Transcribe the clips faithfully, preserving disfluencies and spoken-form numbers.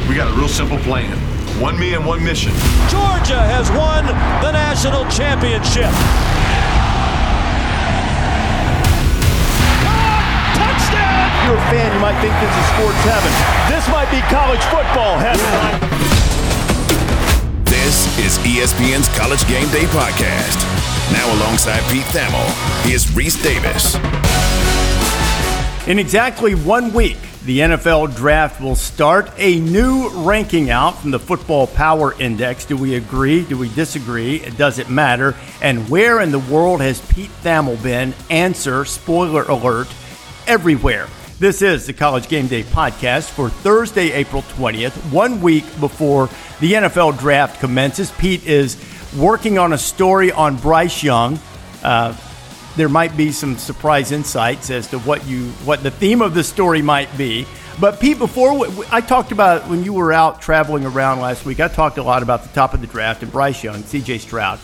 We got a real simple plan. One me and one mission. Georgia has won the national championship. Touchdown! If you're a fan, you might think this is sports heaven. This might be college football heaven. This is E S P N's College Game Day podcast. Now alongside Pete Thamel, here's Reese Davis. In exactly one week, the N F L Draft will start. A new ranking out from the Football Power Index. Do we agree? Do we disagree? Does it matter? And where in the world has Pete Thamel been? Answer, spoiler alert, everywhere. This is the College Game Day podcast for Thursday, April twentieth, one week before the N F L Draft commences. Pete is working on a story on Bryce Young. Uh, there might be some surprise insights as to what you what the theme of the story might be. But Pete, before we, I talked about when you were out traveling around last week, I talked a lot about the top of the draft and Bryce Young, C J Stroud.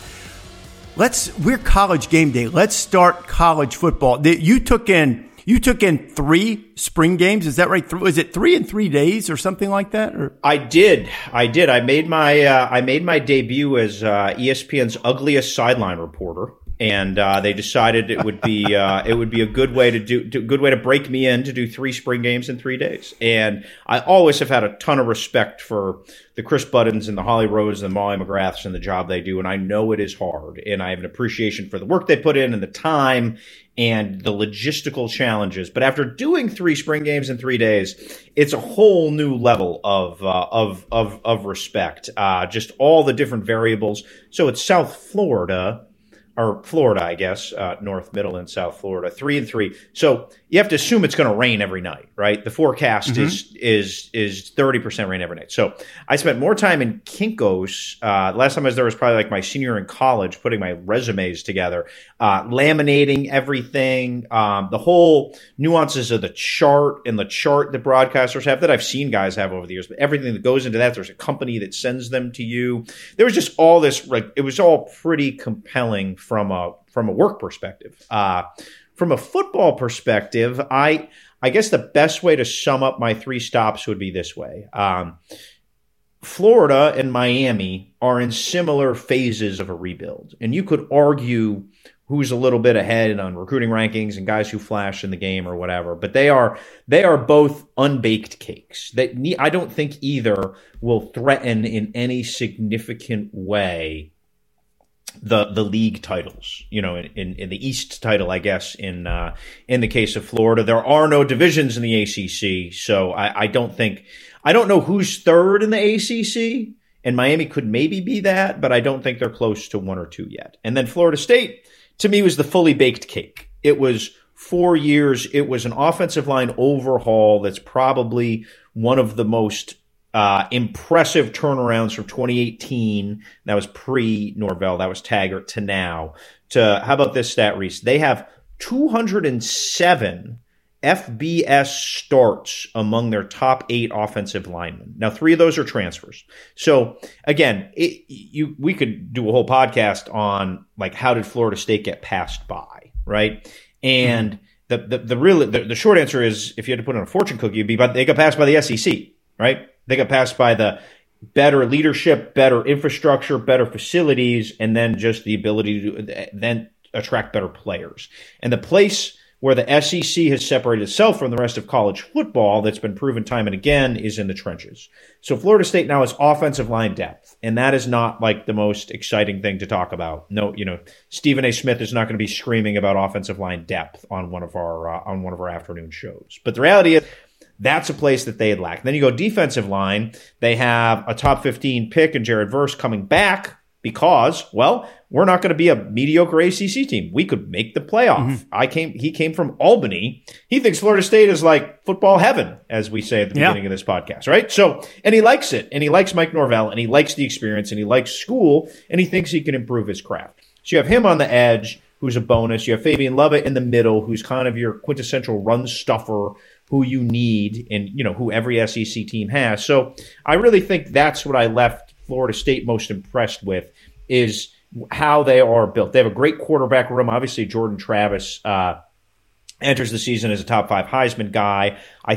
Let's we're College Game Day. Let's start college football. You took in you took in three spring games. Is that right? Was it three in three days or something like that? Or? I did. I did. I made my uh, I made my debut as uh, E S P N's ugliest sideline reporter. And uh, they decided it would be uh, it would be a good way to do, do good way to break me in to do three spring games in three days. And I always have had a ton of respect for the Chris Buttons and the Holly Rose and the Molly McGraths and the job they do. And I know it is hard. And I have an appreciation for the work they put in and the time and the logistical challenges. But after doing three spring games in three days, it's a whole new level of uh, of of of respect. Uh, just all the different variables. So it's South Florida. Or Florida, I guess, uh, North, Middle, and South Florida, three and three. So you have to assume it's going to rain every night, right? The forecast mm-hmm. is is is thirty percent rain every night. So I spent more time in Kinko's. Uh, last time I was there was probably like my senior year in college, putting my resumes together, uh, laminating everything, um, the whole nuances of the chart and the chart that broadcasters have that I've seen guys have over the years. But everything that goes into that, there's a company that sends them to you. There was just all this, like it was all pretty compelling from a from a work perspective. Uh, from a football perspective, I I guess the best way to sum up my three stops would be this way. Um, Florida and Miami are in similar phases of a rebuild. And you could argue who's a little bit ahead on recruiting rankings and guys who flash in the game or whatever. But they are they are both unbaked cakes. That I don't think either will threaten in any significant way the the league titles, you know, in, in, in the East title, I guess, in uh, in the case of Florida. There are no divisions in the A C C, so I, I don't think – I don't know who's third in the A C C, and Miami could maybe be that, but I don't think they're close to one or two yet. And then Florida State, to me, was the fully baked cake. It was four years. It was an offensive line overhaul that's probably one of the most – Uh, impressive turnarounds from twenty eighteen. That was pre-Norvell. That was Taggart to now. To how about this stat, Reese? They have two hundred seven F B S starts among their top eight offensive linemen. Now, three of those are transfers. So again, it, you we could do a whole podcast on like how did Florida State get passed by, right? And mm-hmm. the the the real the, the short answer is if you had to put on a fortune cookie, it'd be but they got passed by the S E C, right? They got passed by the better leadership, better infrastructure, better facilities, and then just the ability to then attract better players. And the place where the S E C has separated itself from the rest of college football that's been proven time and again is in the trenches. So Florida State now has offensive line depth, and that is not like the most exciting thing to talk about. No, you know, Stephen A. Smith is not going to be screaming about offensive line depth on one of our uh, on one of our afternoon shows. But the reality is, that's a place that they had lacked. Then you go defensive line. They have a top fifteen pick in Jared Verse coming back because, well, we're not going to be a mediocre A C C team. We could make the playoff. Mm-hmm. I came. He came from Albany. He thinks Florida State is like football heaven, as we say at the yeah. beginning of this podcast, right? So, and he likes it, and he likes Mike Norvell, and he likes the experience, and he likes school, and he thinks he can improve his craft. So you have him on the edge, who's a bonus. You have Fabian Lovett in the middle, who's kind of your quintessential run stuffer, who you need and, you know, who every S E C team has. So I really think that's what I left Florida State most impressed with is how they are built. They have a great quarterback room. Obviously, Jordan Travis uh, enters the season as a top five Heisman guy. I think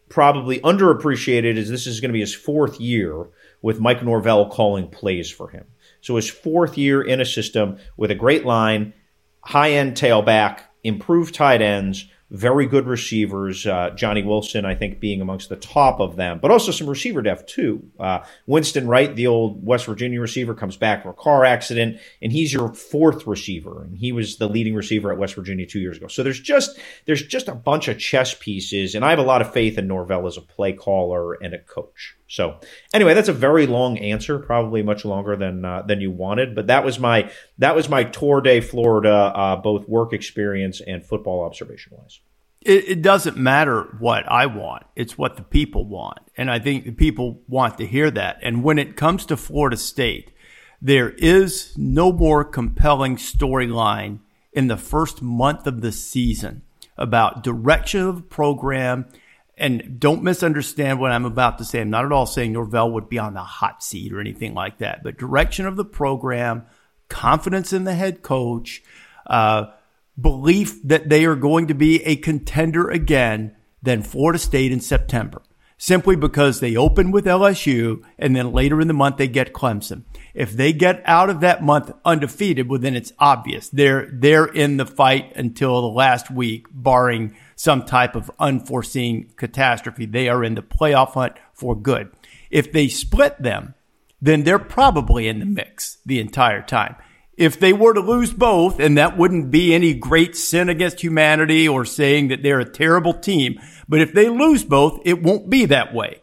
probably underappreciated is this is going to be his fourth year with Mike Norvell calling plays for him. So his fourth year in a system with a great line, high-end tailback, improved tight ends, very good receivers, uh, Johnny Wilson, I think, being amongst the top of them, but also some receiver depth, too. Uh, Winston Wright, the old West Virginia receiver, comes back from a car accident, and he's your fourth receiver, and he was the leading receiver at West Virginia two years ago. So there's just there's just a bunch of chess pieces, and I have a lot of faith in Norvell as a play caller and a coach. So anyway, that's a very long answer, probably much longer than uh, than you wanted, but that was my that was my tour de Florida, uh, both work experience and football observation wise. It, it doesn't matter what I want; it's what the people want, and I think the people want to hear that. And when it comes to Florida State, there is no more compelling storyline in the first month of the season about direction of the program. And don't misunderstand what I'm about to say. I'm not at all saying Norvell would be on the hot seat or anything like that. But direction of the program, confidence in the head coach, uh, belief that they are going to be a contender again than Florida State in September. Simply because they open with L S U and then later in the month they get Clemson. If they get out of that month undefeated, well, then it's obvious. They're, they're in the fight until the last week, barring some type of unforeseen catastrophe. They are in the playoff hunt for good. If they split them, then they're probably in the mix the entire time. If they were to lose both, and that wouldn't be any great sin against humanity or saying that they're a terrible team, but if they lose both, it won't be that way.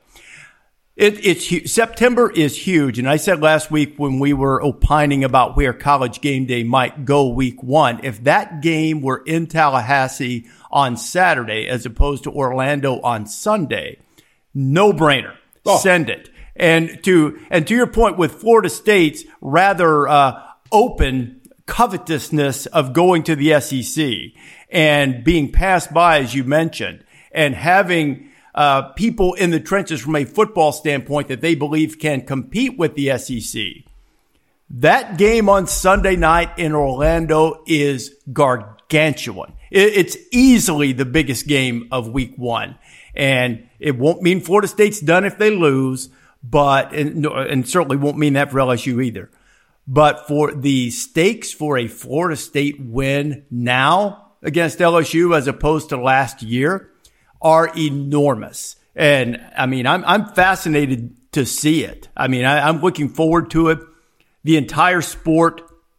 It, it's September is huge, and I said last week when we were opining about where College Game Day might go week one, if that game were in Tallahassee on Saturday as opposed to Orlando on Sunday, no brainer. Oh. Send it. And to and to your point with Florida State's rather uh, open covetousness of going to the S E C and being passed by, as you mentioned, and having Uh, people in the trenches from a football standpoint that they believe can compete with the S E C. That game on Sunday night in Orlando is gargantuan. It, it's easily the biggest game of week one. And it won't mean Florida State's done if they lose, but, and, and certainly won't mean that for L S U either. But for the stakes for a Florida State win now against L S U as opposed to last year are enormous. And I mean, I'm, I'm fascinated to see it. I mean, I, I'm looking forward to it. The entire sport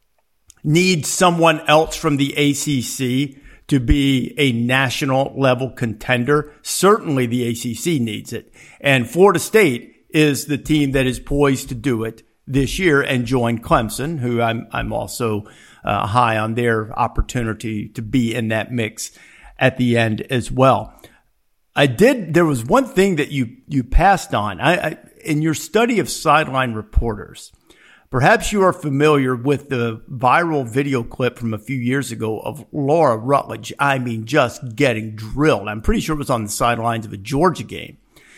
needs someone else from the A C C to be a national level contender. Certainly the A C C needs it. And Florida State is the team that is poised to do it this year and join Clemson, who I'm, I'm also uh, high on their opportunity to be in that mix at the end as well. I did. There was one thing that you, you passed on. I, I, in your study of sideline reporters, perhaps you are familiar with the viral video clip from a few years ago of Laura Rutledge. I mean, just getting drilled. I'm pretty sure it was on the sidelines of a Georgia game.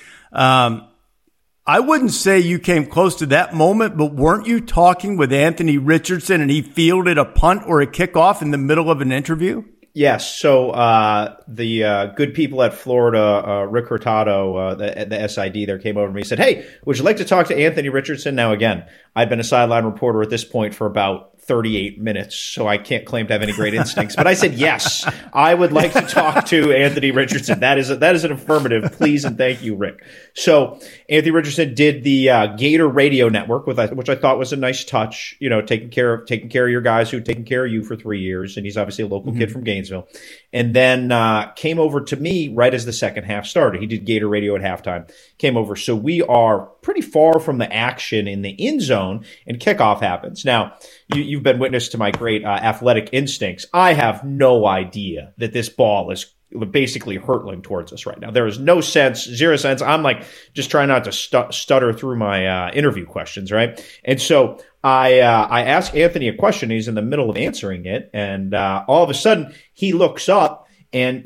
Um, I wouldn't say you came close to that moment, but weren't you talking with Anthony Richardson and he fielded a punt or a kickoff in the middle of an interview? Yes. So uh, the uh, good people at Florida, uh, Rick Hurtado, uh, the, the S I D there, came over to me and said, "Hey, would you like to talk to Anthony Richardson?" Now, again, I'd been a sideline reporter at this point for about thirty-eight minutes, so I can't claim to have any great instincts. But I said, yes, I would like to talk to Anthony Richardson. That is a, that is an affirmative. Please and thank you, Rick. So Anthony Richardson did the uh, Gator Radio Network, with which I thought was a nice touch. You know, taking care of taking care of your guys who've taken care of you for three years, and he's obviously a local mm-hmm. kid from Gainesville. And then uh, came over to me right as the second half started. He did Gator Radio at halftime. Came over, so we are pretty far from the action in the end zone, and kickoff happens. Now, you, you've been witness to my great uh, athletic instincts. I have no idea that this ball is basically hurtling towards us right now. There is no sense, zero sense. I'm like just trying not to stu- stutter through my uh, interview questions, right? And so I uh, I ask Anthony a question. He's in the middle of answering it, and uh, all of a sudden he looks up and like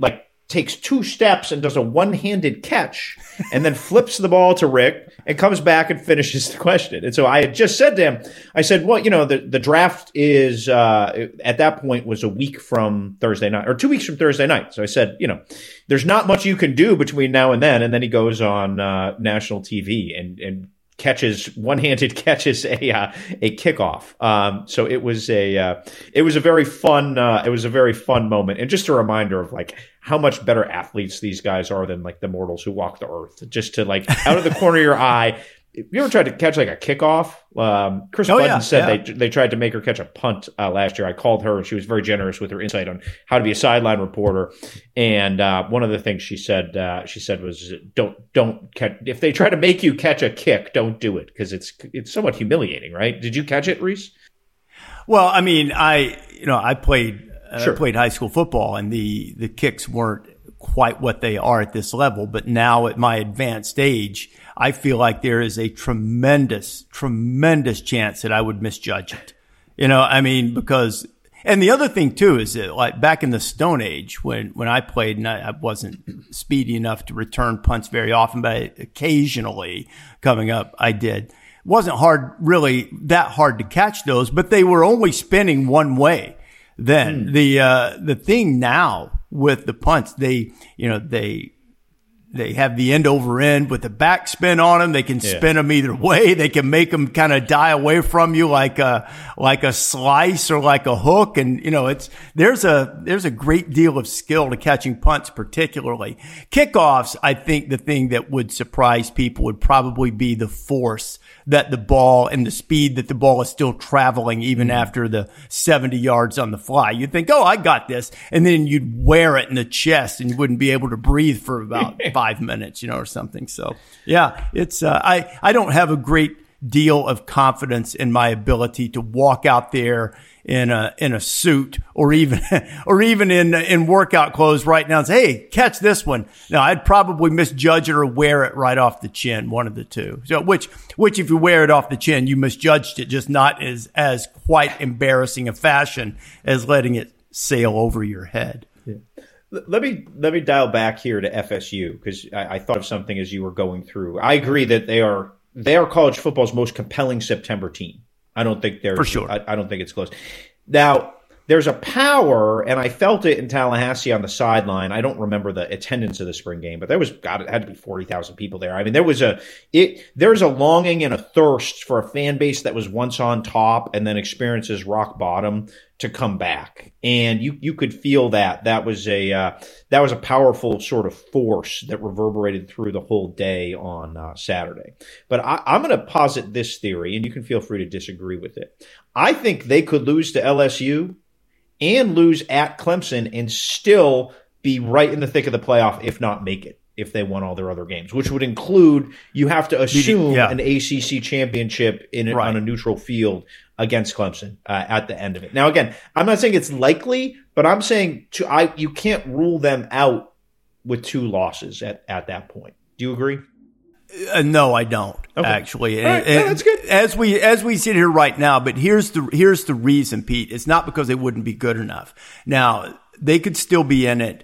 takes two steps and does a one-handed catch and then flips the ball to Rick and comes back and finishes the question. And so I had just said to him, I said, well, you know, the, the draft is, uh, at that point was a week from Thursday night or two weeks from Thursday night. So I said, you know, there's not much you can do between now and then. And then he goes on, uh, national T V and, and, catches one-handed catches a uh, a kickoff. Um, so it was a uh, it was a very fun uh, it was a very fun moment, and just a reminder of like how much better athletes these guys are than like the mortals who walk the earth. Just to like out of the corner of your eye. If you ever tried to catch like a kickoff? Um, Chris oh, Budden yeah, said yeah. they they tried to make her catch a punt uh, last year. I called her and she was very generous with her insight on how to be a sideline reporter. And uh, one of the things she said uh, she said was don't don't catch if they try to make you catch a kick, don't do it because it's it's somewhat humiliating, right? Did you catch it, Reese? Well, I mean, I you know I played uh, Sure. played high school football, and the the kicks weren't quite what they are at this level. But now at my advanced age, I feel like there is a tremendous, tremendous chance that I would misjudge it. You know, I mean, because, and the other thing too is that like back in the Stone Age when, when I played and I, I wasn't speedy enough to return punts very often, but occasionally coming up, I did. It wasn't hard, really that hard to catch those, but they were only spinning one way. Then hmm. the, uh, the thing now with the punts, they, you know, they, They have the end over end with the backspin on them. They can yeah. spin them either way. They can make them kind of die away from you like a, like a slice or like a hook. And, you know, it's, there's a, there's a great deal of skill to catching punts, particularly. Kickoffs, I think the thing that would surprise people would probably be the force that the ball and the speed that the ball is still traveling even mm-hmm. after the seventy yards on the fly. You'd think, oh, I got this. And then you'd wear it in the chest and you wouldn't be able to breathe for about five minutes, you know, or something. So, yeah, it's, uh, I, I don't have a great deal of confidence in my ability to walk out there in a, in a suit or even, or even in, in workout clothes right now and say, hey, catch this one. Now, I'd probably misjudge it or wear it right off the chin, one of the two. So, which, which if you wear it off the chin, you misjudged it, just not as, as quite embarrassing a fashion as letting it sail over your head. Yeah. Let me let me dial back here to F S U because I, I thought of something as you were going through. I agree that they are they are college football's most compelling September team. I don't think they're for sure. I, I don't think it's close. Now there's a power, and I felt it in Tallahassee on the sideline. I don't remember the attendance of the spring game, but there was God, it had to be forty thousand people there. I mean, there was a it. There's a longing and a thirst for a fan base that was once on top and then experiences rock bottom to come back, and you you could feel that that was a uh, that was a powerful sort of force that reverberated through the whole day on uh, Saturday. But I, I'm going to posit this theory, and you can feel free to disagree with it. I think they could lose to L S U and lose at Clemson and still be right in the thick of the playoff, if not make it, if they won all their other games, which would include you have to assume yeah. an A C C championship in right. on a neutral field against Clemson uh, at the end of it. Now, again, I'm not saying it's likely, but I'm saying to, I you can't rule them out with two losses at, at that point. Do you agree? Uh, no, I don't okay. actually. All right. Yeah, that's good. As we as we sit here right now, but here's the here's the reason, Pete. It's not because they wouldn't be good enough. Now they could still be in it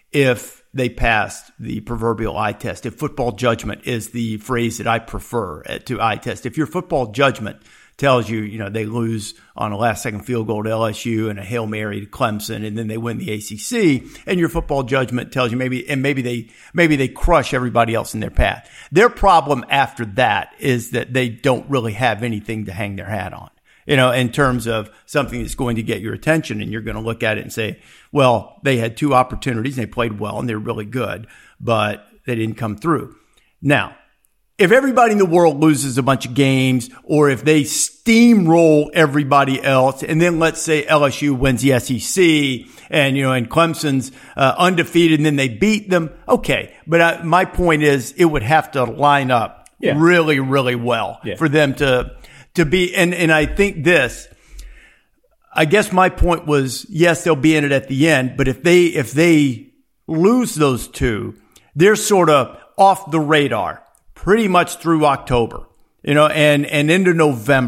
if they passed the proverbial eye test. If football judgment is the phrase that I prefer to eye test. If your football judgment tells you, you know, they lose on a last second field goal to L S U and a Hail Mary to Clemson, and then they win the A C C, and your football judgment tells you maybe, and maybe they, maybe they crush everybody else in their path. Their problem after that is that they don't really have anything to hang their hat on, you know, in terms of something that's going to get your attention, and you're going to look at it and say, well, they had two opportunities and they played well and they're really good, but they didn't come through. Now, if everybody in the world loses a bunch of games, or if they steamroll everybody else, and then let's say L S U wins the S E C, and you know, and Clemson's uh, undefeated, and then they beat them, okay. But uh, my point is, it would have to line up yeah. really, really well yeah. for them to to be. And and I think this. I guess my point was, yes, they'll be in it at the end, but if they if they lose those two, they're sort of off the radar pretty much through October, you know, and, and into November.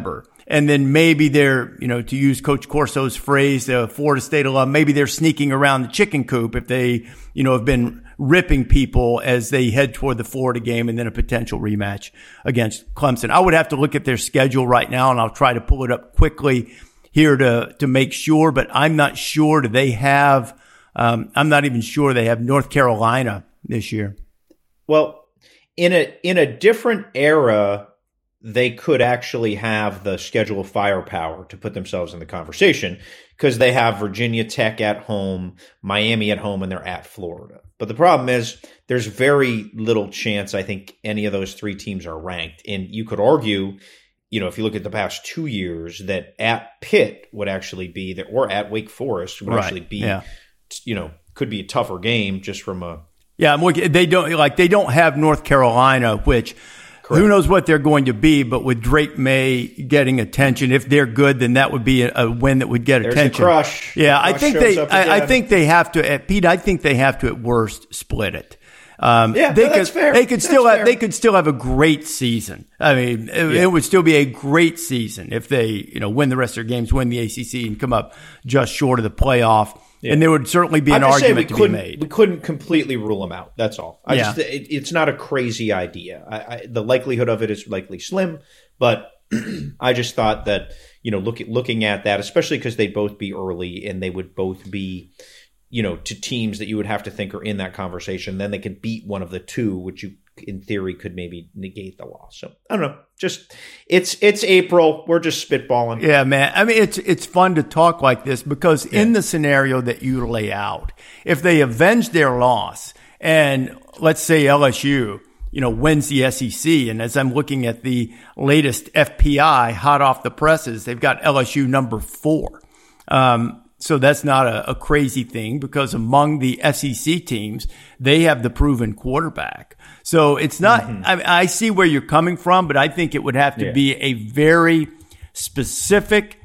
And then maybe they're, you know, to use Coach Corso's phrase, the uh, Florida State alum, maybe they're sneaking around the chicken coop if they, you know, have been ripping people as they head toward the Florida game and then a potential rematch against Clemson. I would have to look at their schedule right now, and I'll try to pull it up quickly here to, to make sure, but I'm not sure. Do they have, um, I'm not even sure they have North Carolina this year. Well, in a, in a different era, they could actually have the schedule of firepower to put themselves in the conversation because they have Virginia Tech at home, Miami at home, and they're at Florida. But the problem is there's very little chance, I think, any of those three teams are ranked. And you could argue, you know, if you look at the past two years, that at Pitt would actually be that, or at Wake Forest would right. actually be, yeah. you know, could be a tougher game just from a. Yeah, I'm looking, they don't like they don't have North Carolina, which correct. Who knows what they're going to be. But with Drake May getting attention, if they're good, then that would be a, a win that would get There's attention. The crush. Yeah, the crush I think they. I, I again. think they have to. At Pete, I think they have to at worst split it. Um, yeah, they no, could, that's fair. They could that's still fair. have. They could still have a great season. I mean, it, yeah. it would still be a great season if they, you know, win the rest of their games, win the A C C, and come up just short of the playoff. Yeah. And there would certainly be an argument to be made. We couldn't completely rule them out. That's all. I yeah. just, it, it's not a crazy idea. I, I, the likelihood of it is likely slim, but I just thought that, you know, look at, looking at that, especially because they'd both be early and they would both be, you know, to teams that you would have to think are in that conversation. Then they could beat one of the two, which you, in theory, could maybe negate the loss. So I don't know. Just it's it's April. We're just spitballing. Yeah, man. I mean, it's it's fun to talk like this because yeah. in the scenario that you lay out, if they avenge their loss and let's say L S U, you know, wins the S E C, and as I'm looking at the latest F P I hot off the presses, they've got L S U number four. Um, So that's not a, a crazy thing because among the S E C teams, they have the proven quarterback. So it's not, mm-hmm. I, I see where you're coming from, but I think it would have to yeah. be a very specific,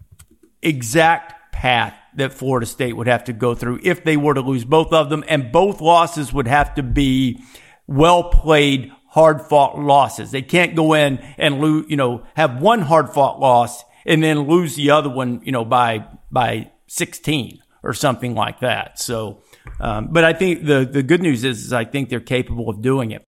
exact path that Florida State would have to go through if they were to lose both of them. And both losses would have to be well played, hard fought losses. They can't go in and lose, you know, have one hard fought loss and then lose the other one, you know, by, by, sixteen or something like that. So, um, but I think the, the good news is, is I think they're capable of doing it.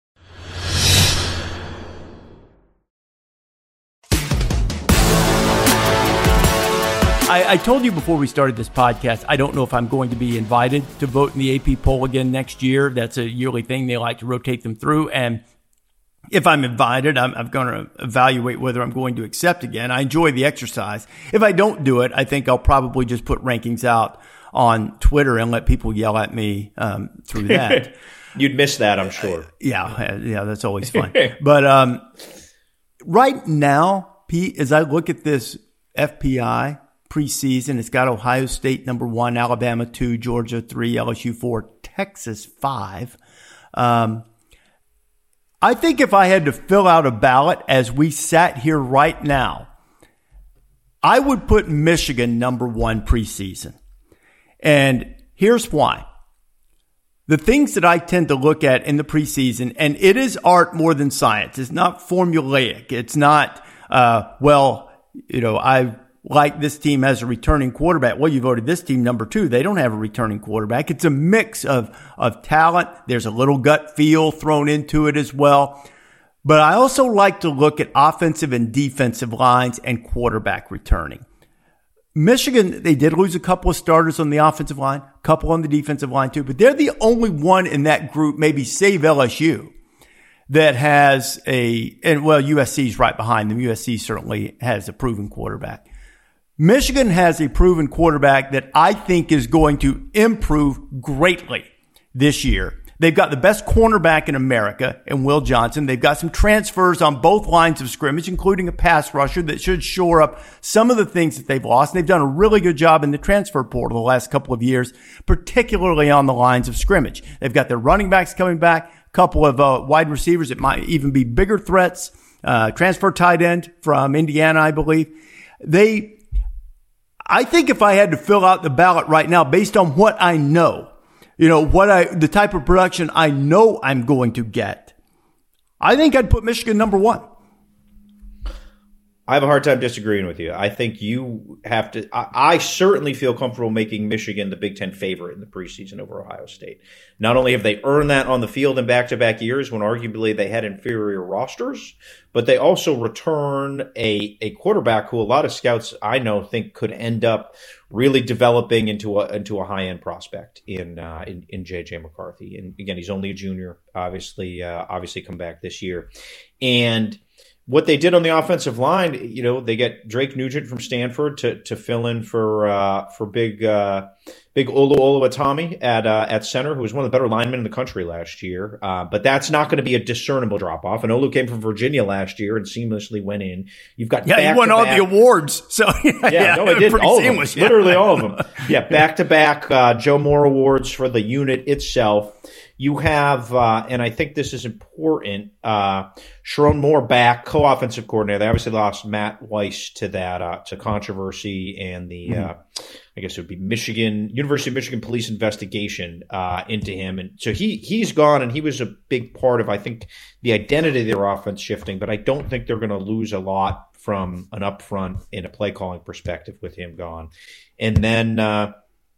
I, I told you before we started this podcast, I don't know if I'm going to be invited to vote in the A P poll again next year. That's a yearly thing. They like to rotate them through. And if I'm invited, I'm, I'm going to evaluate whether I'm going to accept again. I enjoy the exercise. If I don't do it, I think I'll probably just put rankings out on Twitter and let people yell at me um, through that. You'd miss that, I'm sure. Uh, yeah, yeah, that's always fun. But um, right now, Pete, as I look at this F P I preseason, it's got Ohio State number one, Alabama two, Georgia three, L S U four, Texas five. Um, I think if I had to fill out a ballot as we sat here right now, I would put Michigan number one preseason. And here's why. The things that I tend to look at in the preseason, and it is art more than science. It's not formulaic. It's not, uh, well, you know, I like this team as a returning quarterback. Well, you voted this team number two. They don't have a returning quarterback. It's a mix of, of talent. There's a little gut feel thrown into it as well. But I also like to look at offensive and defensive lines and quarterback returning. Michigan, they did lose a couple of starters on the offensive line, a couple on the defensive line too, but they're the only one in that group, maybe save L S U, that has a, and well, U S C's right behind them. U S C certainly has a proven quarterback. Michigan has a proven quarterback that I think is going to improve greatly this year. They've got the best cornerback in America in Will Johnson. They've got some transfers on both lines of scrimmage, including a pass rusher that should shore up some of the things that they've lost. And they've done a really good job in the transfer portal the last couple of years, particularly on the lines of scrimmage. They've got their running backs coming back, a couple of uh, wide receivers that might even be bigger threats, uh, transfer tight end from Indiana, I believe. They, I think if I had to fill out the ballot right now based on what I know, you know, what I, the type of production I know I'm going to get, I think I'd put Michigan number one. I have a hard time disagreeing with you. I think you have to. I, I certainly feel comfortable making Michigan the Big Ten favorite in the preseason over Ohio State. Not only have they earned that on the field in back-to-back years when arguably they had inferior rosters, but they also return a, a quarterback who a lot of scouts I know think could end up really developing into a into a high-end prospect in uh, in, in J J McCarthy. And again, he's only a junior, obviously, uh, obviously come back this year. And what they did on the offensive line, you know, they get Drake Nugent from Stanford to to fill in for uh, for big uh, big Olu Oluwatimi at uh, at center, who was one of the better linemen in the country last year. Uh, but that's not going to be a discernible drop off. And Olu came from Virginia last year and seamlessly went in. You've got yeah, he won all the awards. So yeah, yeah, yeah no, he did all of them, seamless, yeah. literally all of them. Yeah, back to back Joe Moore awards for the unit itself. You have, uh, and I think this is important, uh, Sharon Moore back, co-offensive coordinator. They obviously lost Matt Weiss to that, uh, to controversy and the, mm-hmm. uh, I guess it would be Michigan, University of Michigan police investigation, uh, into him. And so he, he's gone, and he was a big part of, I think, the identity of their offense shifting, but I don't think they're going to lose a lot from an upfront in a play calling perspective with him gone. And then, uh,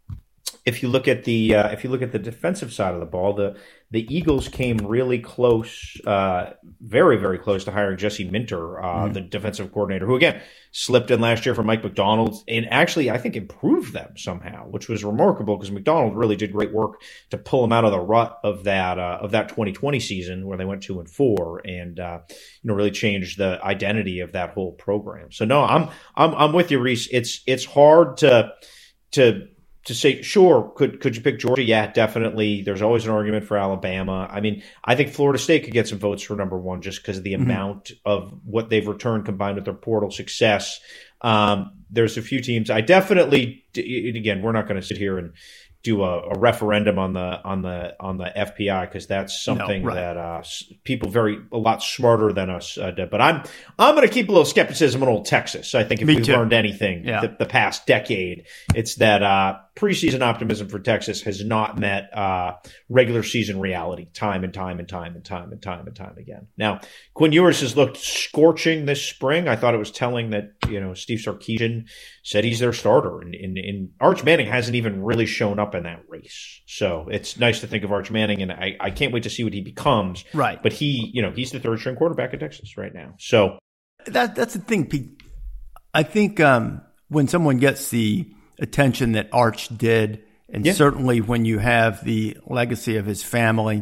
If you look at the uh, if you look at the defensive side of the ball, the the Eagles came really close, uh, very very close to hiring Jesse Minter, uh, mm-hmm. the defensive coordinator, who again slipped in last year for Mike McDonald, and actually I think improved them somehow, which was remarkable because McDonald really did great work to pull them out of the rut of that uh, of that twenty twenty season where they went two and four, and uh, you know really changed the identity of that whole program. So no, I'm I'm I'm with you, Reese. It's it's hard to to. To say, sure, could could you pick Georgia? Yeah, definitely. There's always an argument for Alabama. I mean, I think Florida State could get some votes for number one just because of the mm-hmm. amount of what they've returned combined with their portal success. Um, there's a few teams. I definitely, again, we're not going to sit here and do a, a referendum on the on the on the F P I because that's something no, right. that uh, people very a lot smarter than us uh, did. But I'm I'm going to keep a little skepticism on old Texas. I think if Me we've too. learned anything yeah. the, the past decade, it's that uh, preseason optimism for Texas has not met uh, regular season reality time and time and time and time and time and time again. Now, Quinn Ewers has looked scorching this spring. I thought it was telling that you know Steve Sarkisian said he's their starter, and, and, and Arch Manning hasn't even really shown up in that race. So it's nice to think of Arch Manning, and I, I can't wait to see what he becomes. Right. But he, you know, he's the third string quarterback at Texas right now. So that that's the thing, Pete. I think um, when someone gets the attention that Arch did, and yeah. certainly when you have the legacy of his family,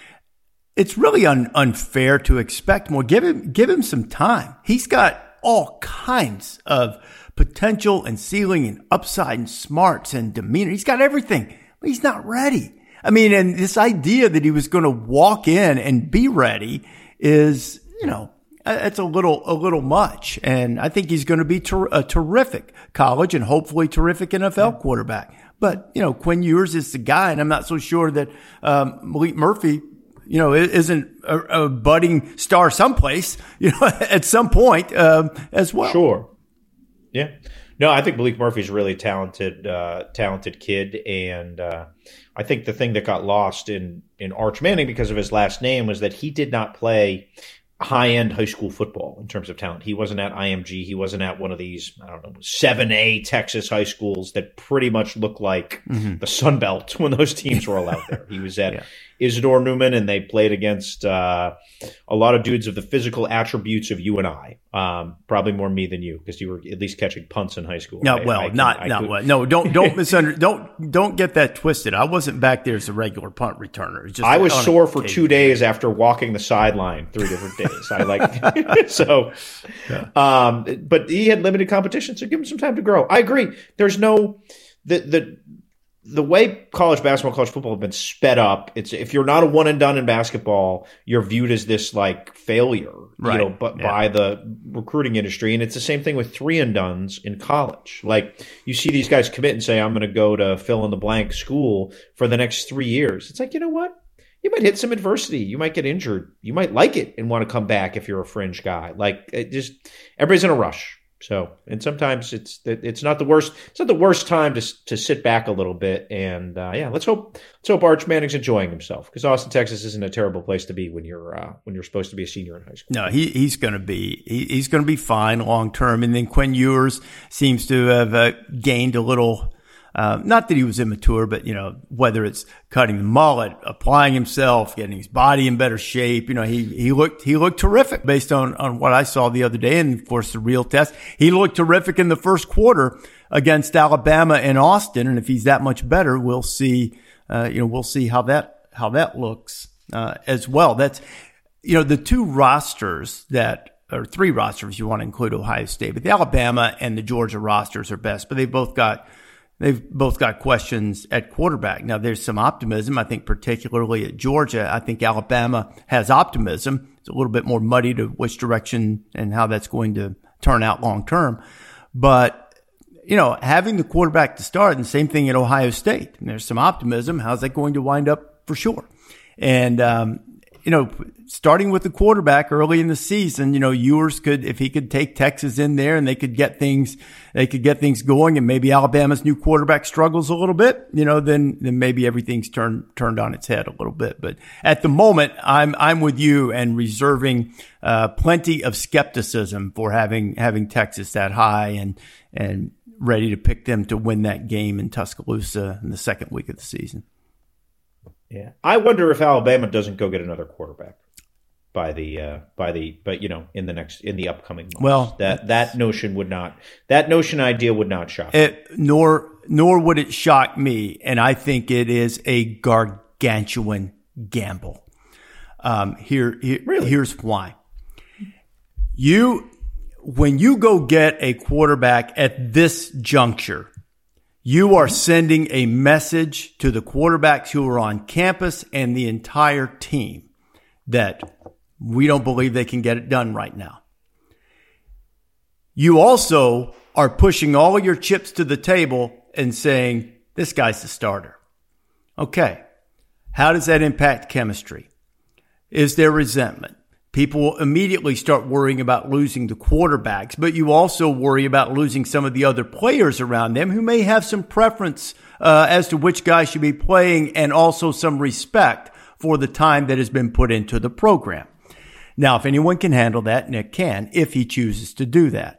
it's really un- unfair to expect more. Give him give him some time. He's got all kinds of potential and ceiling and upside and smarts and demeanor. He's got everything, but he's not ready. I mean, and this idea that he was going to walk in and be ready is, you know, it's a little, a little much. And I think he's going to be ter- a terrific college and hopefully terrific N F L quarterback. But, you know, Quinn Ewers is the guy, and I'm not so sure that um, Malik Murphy, you know, isn't a, a budding star someplace, you know, at some point um, as well. Sure. Yeah. No, I think Malik Murphy's a really talented, uh, talented kid. And uh, I think the thing that got lost in, in Arch Manning because of his last name was that he did not play high-end high school football in terms of talent. He wasn't at I M G. He wasn't at one of these, I don't know, seven A Texas high schools that pretty much look like mm-hmm. the Sun Belt when those teams were all out there. He was at yeah. Isidore Newman, and they played against uh, a lot of dudes of the physical attributes of you and I. Um, probably more me than you because you were at least catching punts in high school. No, I, well, I can, not I not could. well. No, don't don't misunder. Don't don't get that twisted. I wasn't back there as a regular punt returner. Just I was sore for two days after walking the sideline three different days. I like so, yeah. um, but he had limited competition, so give him some time to grow. I agree. There's no the the. The way college basketball, college football have been sped up, it's if you're not a one and done in basketball, you're viewed as this like failure, right. you know, but yeah. by the recruiting industry. And it's the same thing with three and dones in college. Like you see these guys commit and say, I'm going to go to fill in the blank school for the next three years. It's like, you know what? You might hit some adversity. You might get injured. You might like it and want to come back if you're a fringe guy. Like it just everybody's in a rush. So, and sometimes it's it's not the worst. It's not the worst time to to sit back a little bit. And uh, yeah, let's hope let's hope Arch Manning's enjoying himself, because Austin, Texas, isn't a terrible place to be when you're uh, when you're supposed to be a senior in high school. No, he he's going to be he, he's going to be fine long term. And then Quinn Ewers seems to have uh, gained a little. Uh, not that he was immature, but, you know, whether it's cutting the mullet, applying himself, getting his body in better shape, you know, he, he looked, he looked terrific based on, on what I saw the other day. And of course, the real test, he looked terrific in the first quarter against Alabama and Austin. And if he's that much better, we'll see, uh, you know, we'll see how that, how that looks, uh, as well. That's, you know, the two rosters that, or three rosters, you want to include Ohio State, but the Alabama and the Georgia rosters are best, but they've both got, They've both got questions at quarterback. Now, there's some optimism, I think, particularly at Georgia. I think Alabama has optimism. It's a little bit more muddy to which direction and how that's going to turn out long term. But, you know, having the quarterback to start, and the same thing at Ohio State. And there's some optimism. How's that going to wind up? For sure. And, um, you know, starting with the quarterback early in the season, you know, Ewers could, if he could take Texas in there and they could get things, they could get things going, and maybe Alabama's new quarterback struggles a little bit, you know, then, then maybe everything's turned, turned on its head a little bit. But at the moment, I'm, I'm with you and reserving, uh, plenty of skepticism for having, having Texas that high and, and ready to pick them to win that game in Tuscaloosa in the second week of the season. Yeah, I wonder if Alabama doesn't go get another quarterback by the uh, by the but you know in the next in the upcoming months. Well, that that notion would not that notion idea would not shock me. It, nor nor would it shock me, and I think it is a gargantuan gamble. Um, here, here really? Here's why. You when you go get a quarterback at this juncture, you are sending a message to the quarterbacks who are on campus and the entire team that we don't believe they can get it done right now. You also are pushing all of your chips to the table and saying, this guy's the starter. Okay. How does that impact chemistry? Is there resentment? People will immediately start worrying about losing the quarterbacks, but you also worry about losing some of the other players around them who may have some preference uh, as to which guy should be playing, and also some respect for the time that has been put into the program. Now, if anyone can handle that, Nick can, if he chooses to do that.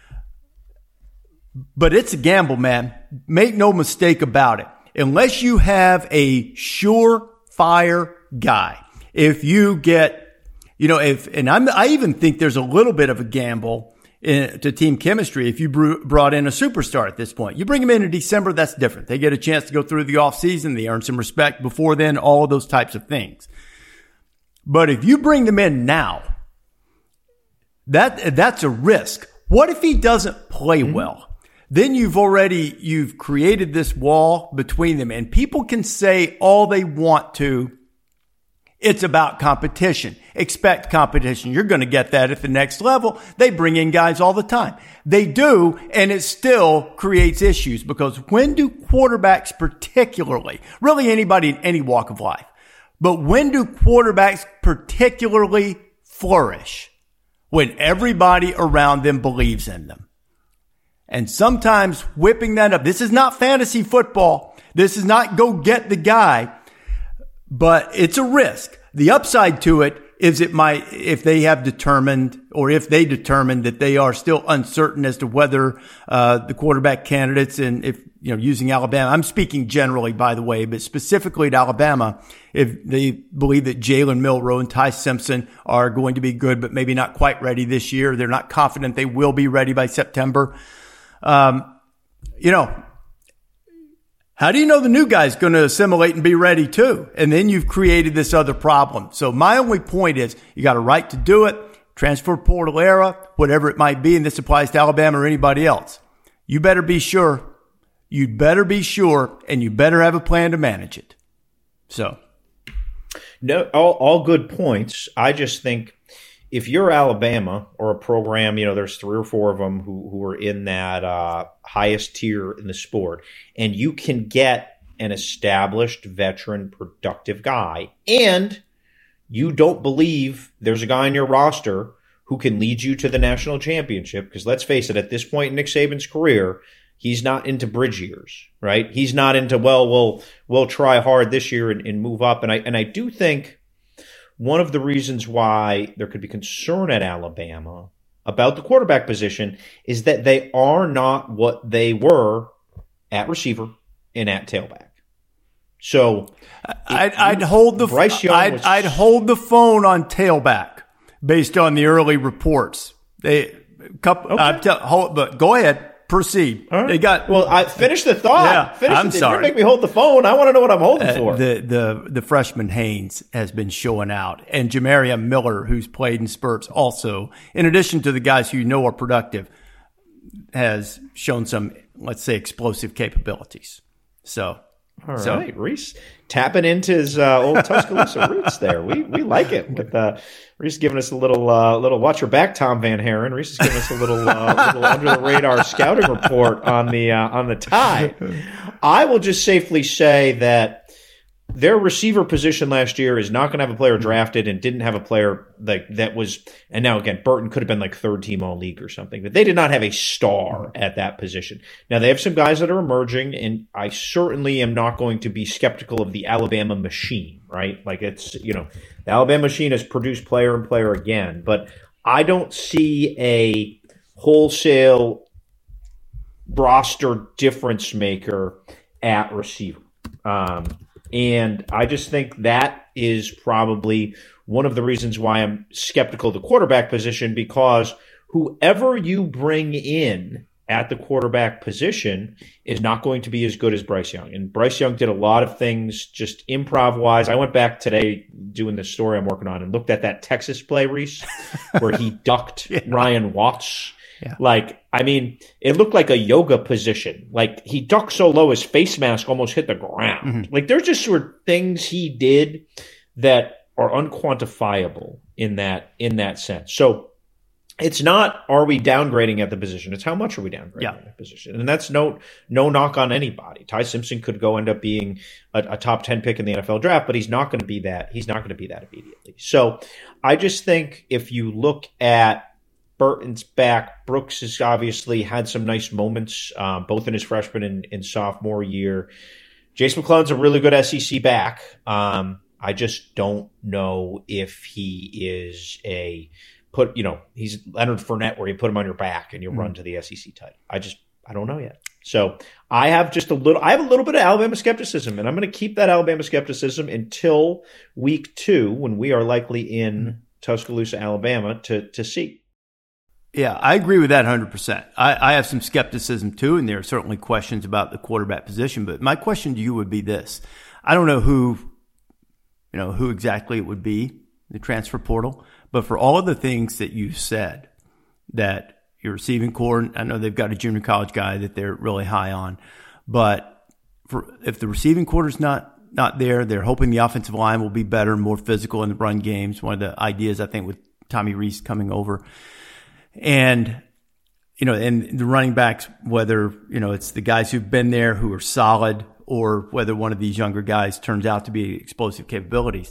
But it's a gamble, man. Make no mistake about it. Unless you have a surefire guy, if you get You know, if, and I'm, I even think there's a little bit of a gamble in, to team chemistry if you br- brought in a superstar at this point. You bring them in in December, that's different. They get a chance to go through the offseason. They earn some respect before then, all of those types of things. But if you bring them in now, that, that's a risk. What if he doesn't play mm-hmm. well? Then you've already, you've created this wall between them, and people can say all they want to. It's about competition. Expect competition. You're going to get that at the next level. They bring in guys all the time. They do, and it still creates issues, because when do quarterbacks particularly, really anybody in any walk of life, but when do quarterbacks particularly flourish? When everybody around them believes in them. And sometimes whipping that up. This is not fantasy football. This is not go get the guy. But it's a risk. The upside to it is it might, if they have determined, or if they determine that they are still uncertain as to whether uh the quarterback candidates, and if, you know, using Alabama, I'm speaking generally, by the way, but specifically to Alabama, if they believe that Jalen Milroe and Ty Simpson are going to be good, but maybe not quite ready this year, they're not confident they will be ready by September. Um, you know, how do you know the new guy's going to assimilate and be ready too? And then you've created this other problem. So my only point is, you got a right to do it. Transfer portal era, whatever it might be, and this applies to Alabama or anybody else. You better be sure. You'd better be sure, and you better have a plan to manage it. So. No, all, all good points. I just think if you're Alabama or a program, you know, there's three or four of them who, who are in that uh, highest tier in the sport, and you can get an established, veteran, productive guy, and you don't believe there's a guy on your roster who can lead you to the national championship. Because let's face it, at this point in Nick Saban's career, he's not into bridge years, right? He's not into, well, we'll we'll try hard this year and, and move up. And I and I do think one of the reasons why there could be concern at Alabama about the quarterback position is that they are not what they were at receiver and at tailback. So I'd, I'd hold the Bryce Young I'd, was, I'd hold the phone on tailback based on the early reports. They couple, Okay. uh, tell, hold, but go ahead, proceed. All right. They got well. I finish the thought. Yeah, finish I'm the, sorry. If you make me hold the phone, I want to know what I'm holding uh, for. the the the freshman Haynes has been showing out, and Jamaria Miller, who's played in spurts, also in addition to the guys who you know are productive, has shown some, let's say, explosive capabilities. So. All so, right, Reese tapping into his uh, old Tuscaloosa roots there. We we like it. With uh, Reese giving us a little uh, little watch your back, Tom Van Haren. Reese is giving us a little uh, little under the radar scouting report on the uh, on the Tide. I will just safely say that their receiver position last year is not going to have a player drafted and didn't have a player like that was. And now again, Burton could have been like third team all league or something, but they did not have a star at that position. Now they have some guys that are emerging, and I certainly am not going to be skeptical of the Alabama machine, right? Like it's, you know, the Alabama machine has produced player and player again, but I don't see a wholesale roster difference maker at receiver. Um, And I just think that is probably one of the reasons why I'm skeptical of the quarterback position, because whoever you bring in at the quarterback position is not going to be as good as Bryce Young. And Bryce Young did a lot of things just improv-wise. I went back today doing the story I'm working on and looked at that Texas play, Reese, where he ducked yeah. Ryan Watts. Yeah. Like, I mean, it looked like a yoga position. Like, he ducked so low, his face mask almost hit the ground. Mm-hmm. Like, there's just sort of things he did that are unquantifiable in that in that sense. So, it's not, are we downgrading at the position? It's how much are we downgrading yeah. at the position? And that's no no knock on anybody. Ty Simpson could go end up being a, a top ten pick in the N F L draft, but he's not going to be that. He's not going to be that immediately. So, I just think if you look at Burton's back. Brooks has obviously had some nice moments, um, both in his freshman and, and sophomore year. Jace McClellan's a really good S E C back. Um, I just don't know if he is a put, you know, he's Leonard Fournette where you put him on your back and you mm-hmm. run to the S E C title. I just, I don't know yet. So I have just a little, I have a little bit of Alabama skepticism, and I'm going to keep that Alabama skepticism until week two when we are likely in mm-hmm. Tuscaloosa, Alabama to, to see. Yeah, I agree with that one hundred percent. I, I have some skepticism too, and there are certainly questions about the quarterback position. But my question to you would be this. I don't know who, you know, who exactly it would be, the transfer portal. But for all of the things that you said, that your receiving core, I know they've got a junior college guy that they're really high on. But for if the receiving quarter is not, not there, they're hoping the offensive line will be better, more physical in the run games. One of the ideas, I think, with Tommy Rees coming over. And, you know, and the running backs, whether, you know, it's the guys who've been there who are solid or whether one of these younger guys turns out to be explosive capabilities.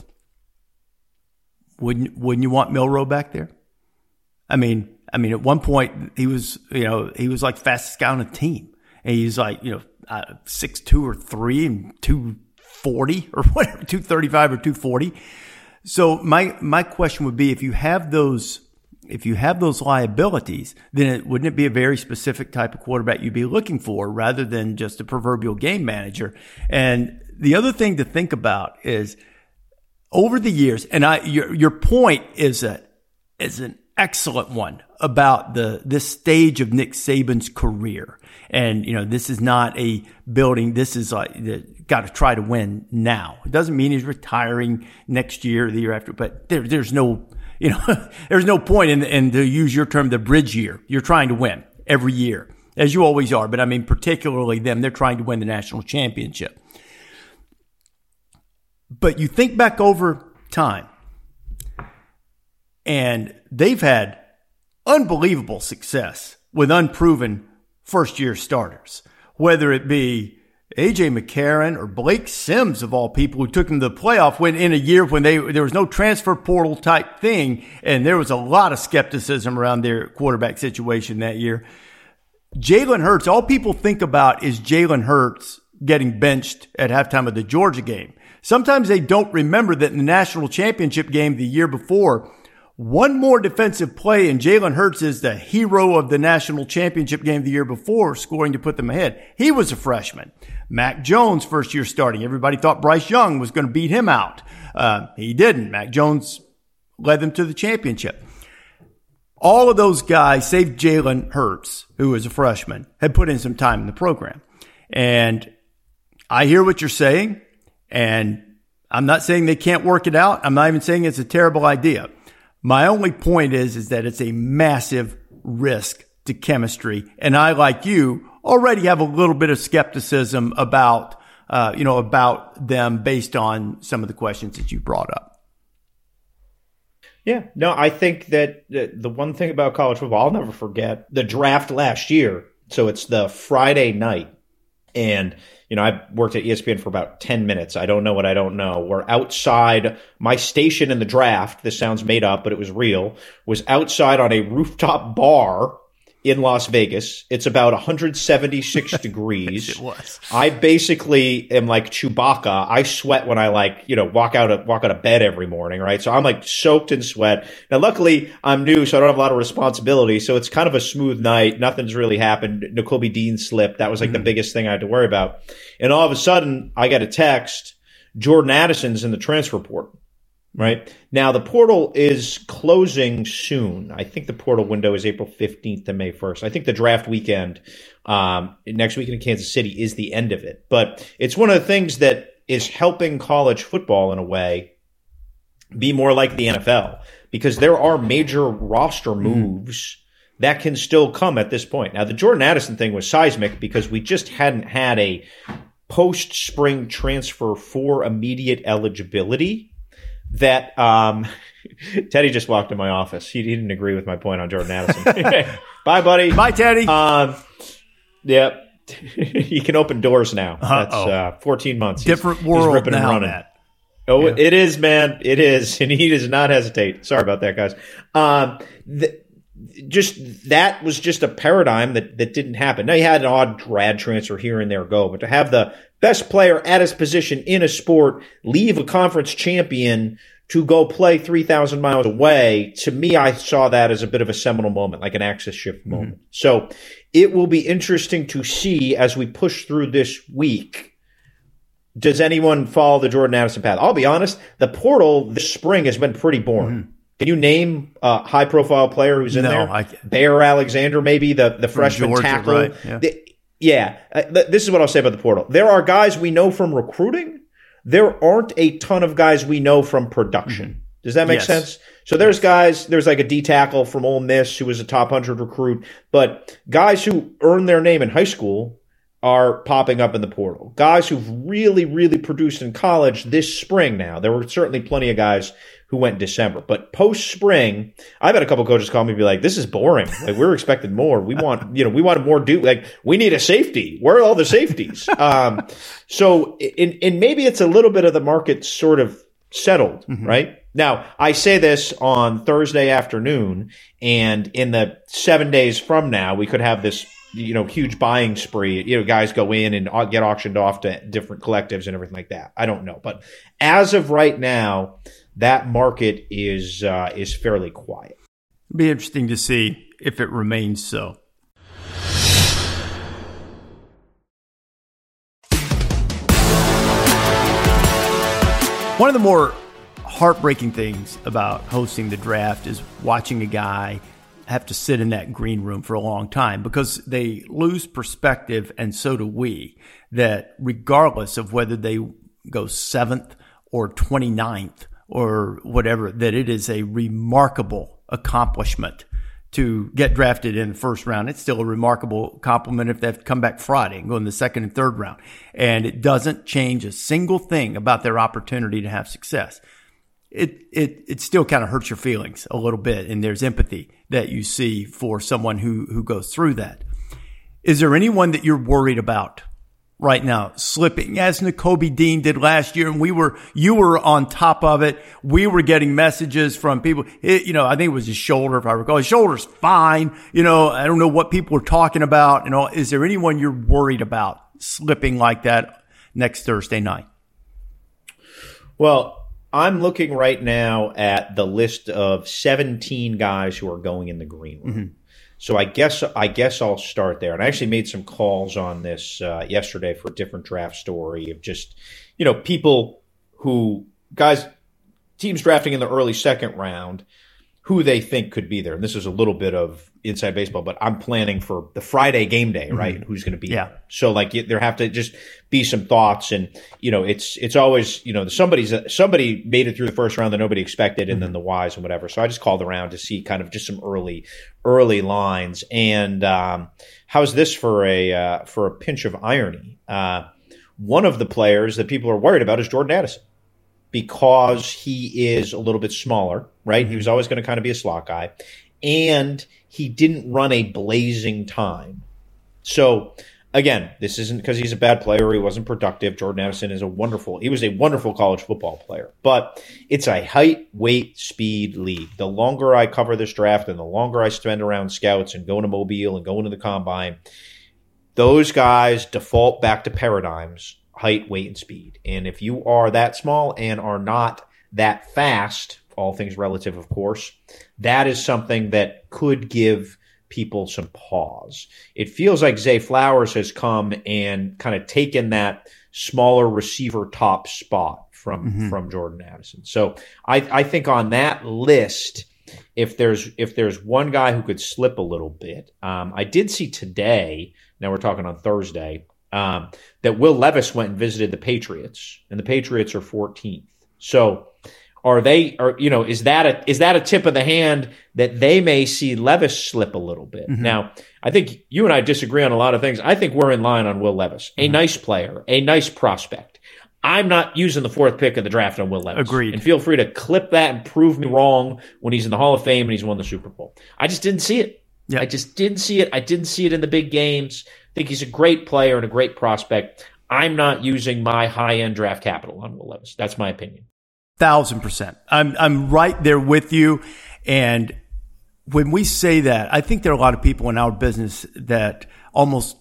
Wouldn't, wouldn't you want Milroe back there? I mean, I mean, at one point he was, you know, he was like fastest guy on the team, and he's like, you know, uh, six two or three and two forty or whatever, two thirty-five or two forty. So my, my question would be, if you have those, If you have those liabilities, then it, wouldn't it be a very specific type of quarterback you'd be looking for rather than just a proverbial game manager? And the other thing to think about is over the years, and I, your, your point is a, is an excellent one about the, this stage of Nick Saban's career. And, you know, this is not a building. This is like, got to try to win now. It doesn't mean he's retiring next year or the year after, but there, there's no, You know, there's no point in, in, to use your term, the bridge year. You're trying to win every year, as you always are. But I mean, particularly them, they're trying to win the national championship. But you think back over time, and they've had unbelievable success with unproven first-year starters, whether it be A J McCarron or Blake Sims, of all people, who took them to the playoff when in a year when they there was no transfer portal type thing, and there was a lot of skepticism around their quarterback situation that year. Jalen Hurts, all people think about is Jalen Hurts getting benched at halftime of the Georgia game. Sometimes they don't remember that in the national championship game the year before, one more defensive play, and Jalen Hurts is the hero of the national championship game the year before, scoring to put them ahead. He was a freshman. Mac Jones, first year starting. Everybody thought Bryce Young was going to beat him out. Uh, he didn't. Mac Jones led them to the championship. All of those guys, save Jalen Hurts, who was a freshman, had put in some time in the program. And I hear what you're saying, and I'm not saying they can't work it out. I'm not even saying it's a terrible idea. My only point is, is that it's a massive risk to chemistry. And I, like you, already have a little bit of skepticism about, uh, you know, about them based on some of the questions that you brought up. Yeah, no, I think that the, the one thing about college football, I'll never forget the draft last year. So it's the Friday night. And, you know, I worked at E S P N for about ten minutes. I don't know what I don't know. We're outside my station in the draft. This sounds made up, but it was real. Was outside on a rooftop bar in Las Vegas. It's about one hundred seventy-six degrees. It was. I basically am like Chewbacca. I sweat when I like, you know, walk out of, walk out of bed every morning, right? So I'm like soaked in sweat. Now, luckily I'm new, so I don't have a lot of responsibility. So it's kind of a smooth night. Nothing's really happened. Nakobe Dean slipped. That was like mm-hmm. the biggest thing I had to worry about. And all of a sudden I get a text. Jordan Addison's in the transfer portal. Right now, the portal is closing soon. I think the portal window is April fifteenth to May first. I think the draft weekend, um, next weekend in Kansas City is the end of it. But it's one of the things that is helping college football in a way be more like the N F L, because there are major roster moves mm-hmm. that can still come at this point. Now, the Jordan Addison thing was seismic because we just hadn't had a post-spring transfer for immediate eligibility. That um, Teddy just walked in my office. He, he didn't agree with my point on Jordan Addison. Bye, buddy. Bye, Teddy. Um, yeah, he can open doors now. That's uh, fourteen months. Different he's, world he's ripping now, and running. Matt. Oh, yeah. It is, man. It is, and he does not hesitate. Sorry about that, guys. Um, the, just that was just a paradigm that that didn't happen. Now, he had an odd grad transfer here and there go, but to have the best player at his position in a sport leave a conference champion to go play three thousand miles away, to me, I saw that as a bit of a seminal moment, like an axis shift moment. Mm-hmm. So it will be interesting to see as we push through this week. Does anyone follow the Jordan Addison path? I'll be honest, the portal this spring has been pretty boring. Mm-hmm. Can you name a high-profile player who's in no, there? I can't. Bear Alexander, maybe, the, the freshman Georgia, tackle. Right? Yeah. The, Yeah, uh, th- this is what I'll say about the portal. There are guys we know from recruiting. There aren't a ton of guys we know from production. Mm-hmm. Does that make yes. sense? So there's guys, there's like a D tackle from Ole Miss who was a top one hundred recruit, but guys who earned their name in high school are popping up in the portal. Guys who've really, really produced in college this spring now. There were certainly plenty of guys who went in December. But post-spring, I've had a couple coaches call me and be like, this is boring. Like, we're expecting more. We want, you know, we wanted more do like we need a safety. Where are all the safeties? um, so in, and maybe it's a little bit of the market sort of settled, mm-hmm. right? Now, I say this on Thursday afternoon, and in the seven days from now, we could have this, you know, huge buying spree. You know, guys go in and get auctioned off to different collectives and everything like that. I don't know. But as of right now, that market is uh, is fairly quiet. It'll be interesting to see if it remains so. One of the more heartbreaking things about hosting the draft is watching a guy have to sit in that green room for a long time, because they lose perspective, and so do we, that regardless of whether they go seventh or twenty-ninth or whatever, that it is a remarkable accomplishment to get drafted in the first round. It's still a remarkable accomplishment if they have to come back Friday and go in the second and third round. And it doesn't change a single thing about their opportunity to have success. It it it still kind of hurts your feelings a little bit, and there's empathy that you see for someone who, who goes through that. Is there anyone that you're worried about right now, slipping as Nakobe Dean did last year. And we were, you were on top of it. We were getting messages from people. It, you know, I think it was his shoulder, if I recall. His shoulder's fine. You know, I don't know what people are talking about. You know, is there anyone you're worried about slipping like that next Thursday night? Well, I'm looking right now at the list of seventeen guys who are going in the green room. Mm-hmm. So I guess I guess I'll start there. And I actually made some calls on this uh, yesterday for a different draft story of just, you know, people who, guys, teams drafting in the early second round, who they think could be there. And this is a little bit of inside baseball, but I'm planning for the Friday game day, right? Mm-hmm. Who's going to be yeah. there? So like there have to just be some thoughts, and you know, it's it's always, you know, somebody's somebody made it through the first round that nobody expected, and mm-hmm. then the whys and whatever. So I just called around to see kind of just some early early lines. And um, how's this for a uh, for a pinch of irony? Uh, one of the players that people are worried about is Jordan Addison, because he is a little bit smaller, right? Mm-hmm. He was always going to kind of be a slot guy, and he didn't run a blazing time. So again, this isn't because he's a bad player or he wasn't productive. Jordan Addison is a wonderful, he was a wonderful college football player, but it's a height, weight, speed league. The longer I cover this draft and the longer I spend around scouts and going to Mobile and going to the combine, those guys default back to paradigms: height, weight, and speed. And if you are that small and are not that fast, all things relative, of course, that is something that could give people some pause. It feels like Zay Flowers has come and kind of taken that smaller receiver top spot from, mm-hmm. from Jordan Addison. So I, I think on that list, if there's if there's one guy who could slip a little bit, um, I did see today, now we're talking on Thursday, um, that Will Levis went and visited the Patriots, and the Patriots are fourteenth. So are they, are, you know, is that a, is that a tip of the hand that they may see Levis slip a little bit? Mm-hmm. Now, I think you and I disagree on a lot of things. I think we're in line on Will Levis, a mm-hmm. nice player, a nice prospect. I'm not using the fourth pick of the draft on Will Levis. Agreed. And feel free to clip that and prove me wrong when he's in the Hall of Fame and he's won the Super Bowl. I just didn't see it. Yep. I just didn't see it. I didn't see it in the big games. I think he's a great player and a great prospect. I'm not using my high-end draft capital on Will Levis. That's my opinion. Thousand percent. I'm I'm right there with you. And when we say that, I think there are a lot of people in our business that almost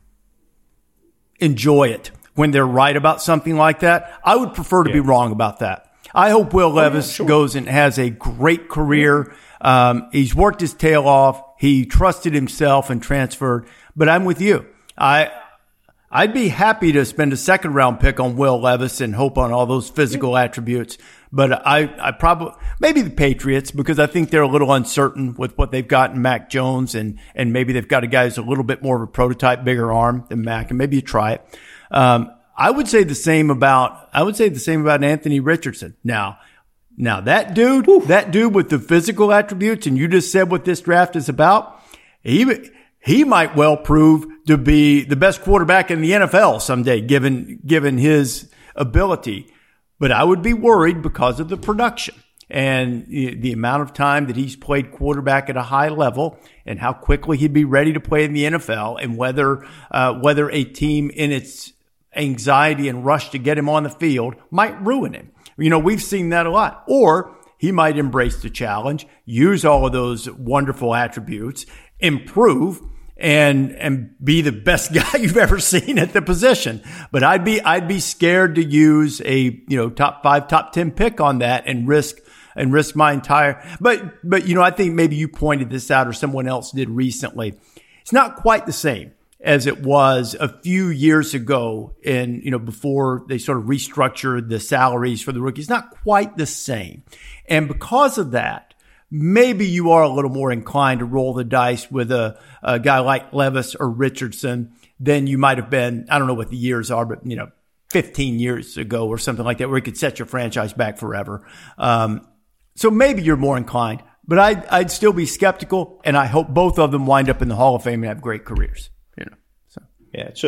enjoy it when they're right about something like that. I would prefer to yeah. be wrong about that. I hope Will Levis oh, yeah, sure. goes and has a great career. Um, he's worked his tail off. He trusted himself and transferred. But I'm with you. I I'd be happy to spend a second round pick on Will Levis and hope on all those physical attributes. But I, I probably, maybe the Patriots, because I think they're a little uncertain with what they've got in Mac Jones, and, and maybe they've got a guy who's a little bit more of a prototype, bigger arm than Mac, and maybe you try it. Um, I would say the same about, I would say the same about Anthony Richardson. Now, now that dude, Oof. that dude with the physical attributes, and you just said what this draft is about, he, he might well prove to be the best quarterback in the N F L someday, given, given his ability. But I would be worried because of the production and the amount of time that he's played quarterback at a high level and how quickly he'd be ready to play in the N F L, and whether, uh, whether a team in its anxiety and rush to get him on the field might ruin him. You know, we've seen that a lot. Or he might embrace the challenge, use all of those wonderful attributes, improve, and and be the best guy you've ever seen at the position. But I'd be I'd be scared to use a, you know, top five, top ten pick on that and risk and risk my entire. But but you know, I think maybe you pointed this out or someone else did recently. It's not quite the same as it was a few years ago, in, you know, before they sort of restructured the salaries for the rookies. Not quite the same. And because of that, maybe you are a little more inclined to roll the dice with a, a guy like Levis or Richardson than you might have been. I don't know what the years are, but, you know, fifteen years ago or something like that, where you could set your franchise back forever. Um, so maybe you're more inclined, but I'd, I'd still be skeptical, and I hope both of them wind up in the Hall of Fame and have great careers. You know, so yeah, it's a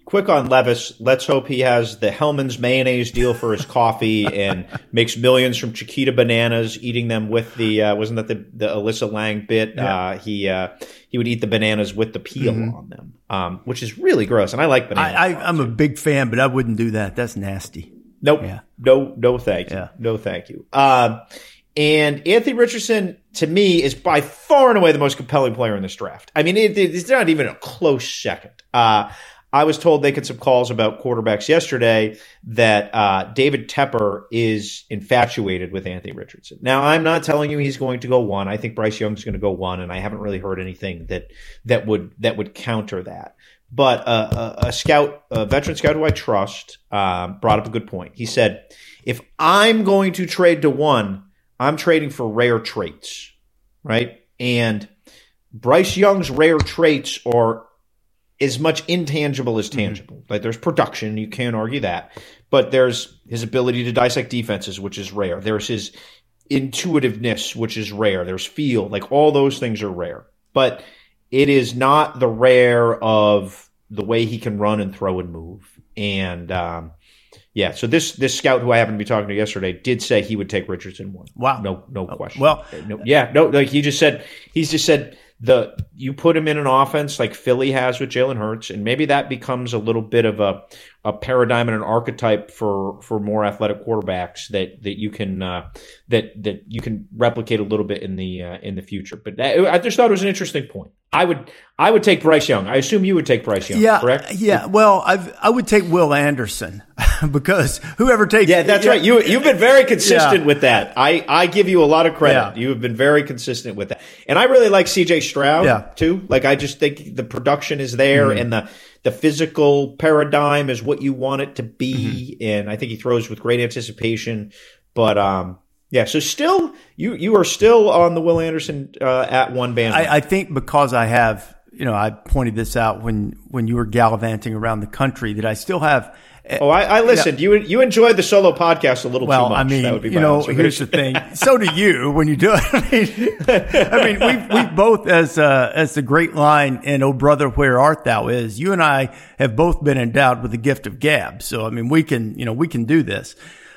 quick on Levis. Let's hope he has the Hellman's mayonnaise deal for his coffee and makes millions from Chiquita bananas, eating them with the uh, wasn't that the, the Alyssa Lang bit? Yeah. Uh, he uh, he would eat the bananas with the peel mm-hmm. on them, um, which is really gross. And I like bananas. I, I, I'm a big fan, but I wouldn't do that. That's nasty. Nope. Yeah. No. No. Thank you. Yeah. No. Thank you. Um, And Anthony Richardson, to me, is by far and away the most compelling player in this draft. I mean, it, it's not even a close second. Uh, I was told making some calls about quarterbacks yesterday that uh, David Tepper is infatuated with Anthony Richardson. Now, I'm not telling you he's going to go one. I think Bryce Young's going to go one, and I haven't really heard anything that that would that would counter that. But uh, a, a scout, a veteran scout who I trust, um, brought up a good point. He said, if I'm going to trade to one, I'm trading for rare traits, right? And Bryce Young's rare traits are as much intangible as tangible. Mm-hmm. Like there's production, you can't argue that. But there's his ability to dissect defenses, which is rare. There's his intuitiveness, which is rare. There's feel, like all those things are rare. But it is not the rare of the way he can run and throw and move. And um Yeah, so this this scout who I happened to be talking to yesterday did say he would take Richardson one. Wow, no no question. Well, no, yeah, no, like he just said he's just said the you put him in an offense like Philly has with Jalen Hurts, and maybe that becomes a little bit of a a paradigm and an archetype for for more athletic quarterbacks that that you can uh, that that you can replicate a little bit in the uh, in the future. But that, I just thought it was an interesting point. I would I would take Bryce Young. I assume you would take Bryce Young, yeah, correct? Yeah. Well, I I would take Will Anderson because whoever takes yeah, that's yeah. right. You you've been very consistent yeah. with that. I, I give you a lot of credit. Yeah. You have been very consistent with that, and I really like C J Stroud yeah. too. Like I just think the production is there, mm-hmm. and the the physical paradigm is what you want it to be, mm-hmm. and I think he throws with great anticipation. But um. Yeah, so still, you you are still on the Will Anderson uh, at one band. I, I think because I have, you know, I pointed this out when, when you were gallivanting around the country that I still have. Oh, I, I listened. You know, you you enjoyed the solo podcast a little well, too much. I mean, that would be you know, here's the thing. So do you when you do it. I mean, I mean, we we both as uh, as the great line in "Oh Brother, Where Art Thou" is. You and I have both been endowed with the gift of gab. So I mean, we can you know we can do this,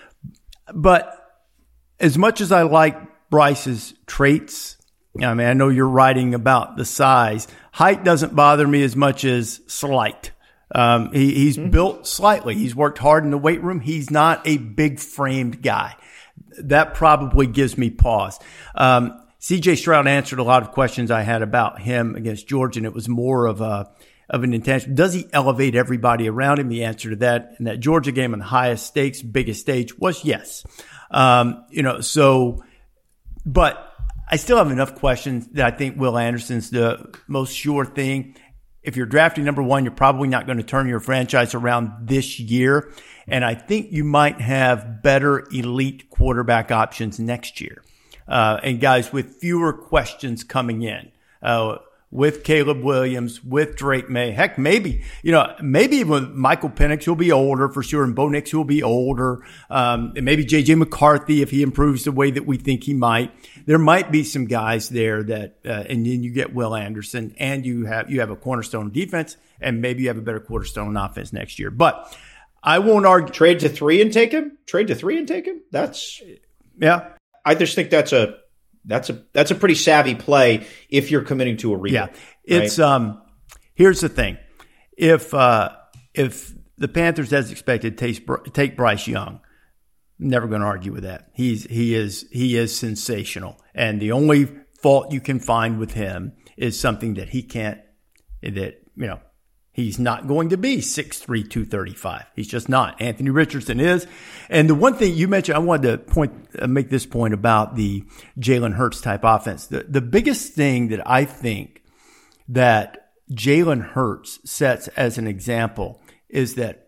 but. As much as I like Bryce's traits, I mean, I know you're writing about the size. Height doesn't bother me as much as slight. Um, he, he's mm-hmm. built slightly. He's worked hard in the weight room. He's not a big framed guy. That probably gives me pause. Um, C J Stroud answered a lot of questions I had about him against Georgia, and it was more of a of an intention. Does he elevate everybody around him? The answer to that in that Georgia game on the highest stakes, biggest stage was yes. Um, you know, so, but I still have enough questions that I think Will Anderson's the most sure thing. If you're drafting number one, you're probably not going to turn your franchise around this year. And I think you might have better elite quarterback options next year. Uh, and guys with fewer questions coming in, uh, with Caleb Williams, with Drake May. Heck, maybe, you know, maybe even Michael Penix will be older for sure, and Bo Nix will be older. Um, and maybe J J McCarthy, if he improves the way that we think he might. There might be some guys there that, uh, and then you get Will Anderson, and you have, you have a cornerstone defense, and maybe you have a better cornerstone offense next year. But I won't argue. Trade to three and take him? Trade to three and take him? That's, yeah. I just think that's a, That's a that's a pretty savvy play if you're committing to a rebuild. Yeah, it's right? um. Here's the thing: if uh, if the Panthers, as expected, take take Bryce Young, I'm never going to argue with that. He's he is he is sensational, and the only fault you can find with him is something that he can't. That you know. He's not going to be six three, two thirty-five. He's just not. Anthony Richardson is. And the one thing you mentioned, I wanted to point, uh, make this point about the Jalen Hurts type offense. The, the biggest thing that I think that Jalen Hurts sets as an example is that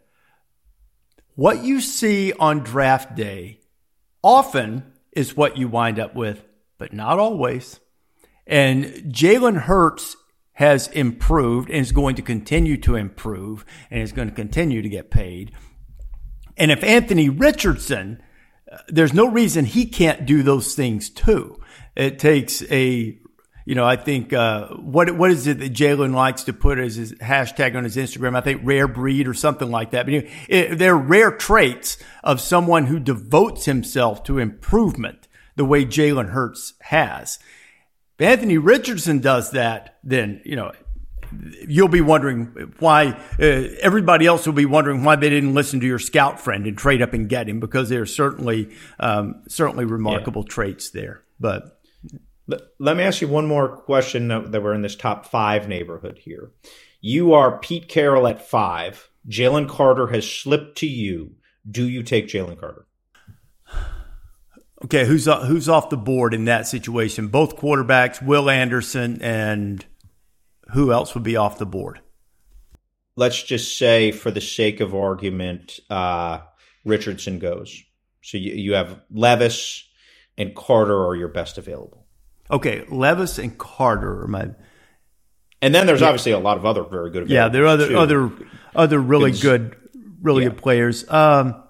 what you see on draft day often is what you wind up with, but not always. And Jalen Hurts has improved and is going to continue to improve and is going to continue to get paid. And if Anthony Richardson, uh, there's no reason he can't do those things too. It takes a, You know, I think uh, what what is it that Jalen likes to put as his hashtag on his Instagram? I think rare breed or something like that. But you know, it, they're rare traits of someone who devotes himself to improvement the way Jalen Hurts has. If Anthony Richardson does that, then, you know, you'll be wondering why uh, everybody else will be wondering why they didn't listen to your scout friend and trade up and get him, because there are certainly um, certainly remarkable yeah. traits there. But let me ask you one more question that we're in this top five neighborhood here. You are Pete Carroll at five. Jalen Carter has slipped to you. Do you take Jalen Carter? Okay, who's who's off the board in that situation? Both quarterbacks, Will Anderson, and who else would be off the board? Let's just say, for the sake of argument, uh, Richardson goes. So you, you have Levis and Carter are your best available. Okay, Levis and Carter are my. And then there's yeah. obviously a lot of other very good. Yeah, there are other too. other other really good, really yeah. good players. Um,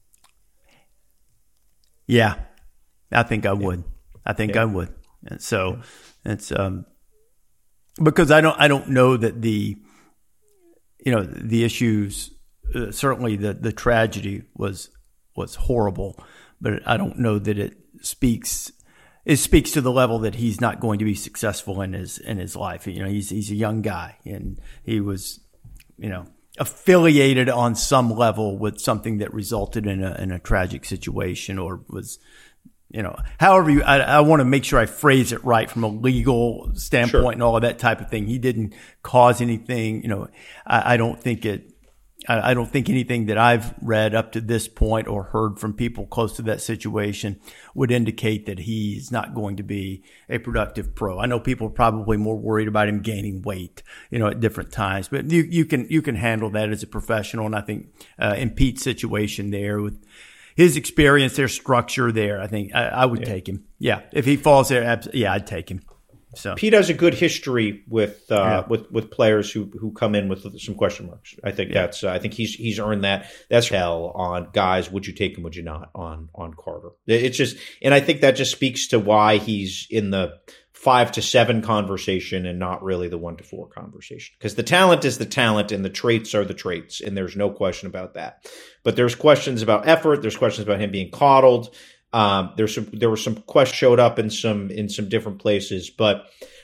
yeah, I think I would. Yeah. I think yeah. I would. And so it's um because I don't I don't know that the you know the issues uh, certainly the the tragedy was was horrible, but I don't know that it speaks. It speaks to the level that he's not going to be successful in his in his life. You know, he's he's a young guy, and he was, you know, affiliated on some level with something that resulted in a in a tragic situation, or was, you know, however you. I, I want to make sure I phrase it right from a legal standpoint sure. and all of that type of thing. He didn't cause anything. You know, I, I don't think it. I don't think anything that I've read up to this point or heard from people close to that situation would indicate that he's not going to be a productive pro. I know people are probably more worried about him gaining weight, you know, at different times, but you, you can, you can handle that as a professional. And I think, uh, in Pete's situation there with his experience, their structure there, I think I, I would yeah. take him. Yeah. If he falls there, yeah, I'd take him. So Pete has a good history with uh, yeah. with with players who who come in with some question marks. I think yeah. that's uh, I think he's he's earned that. That's hell on guys. Would you take him? Would you not on on Carter? It's just, and I think that just speaks to why he's in the five to seven conversation and not really the one to four conversation. Because the talent is the talent and the traits are the traits, and there's no question about that. But there's questions about effort. There's questions about him being coddled. Um, there's some, there were some questions showed up in some, in some different places, but,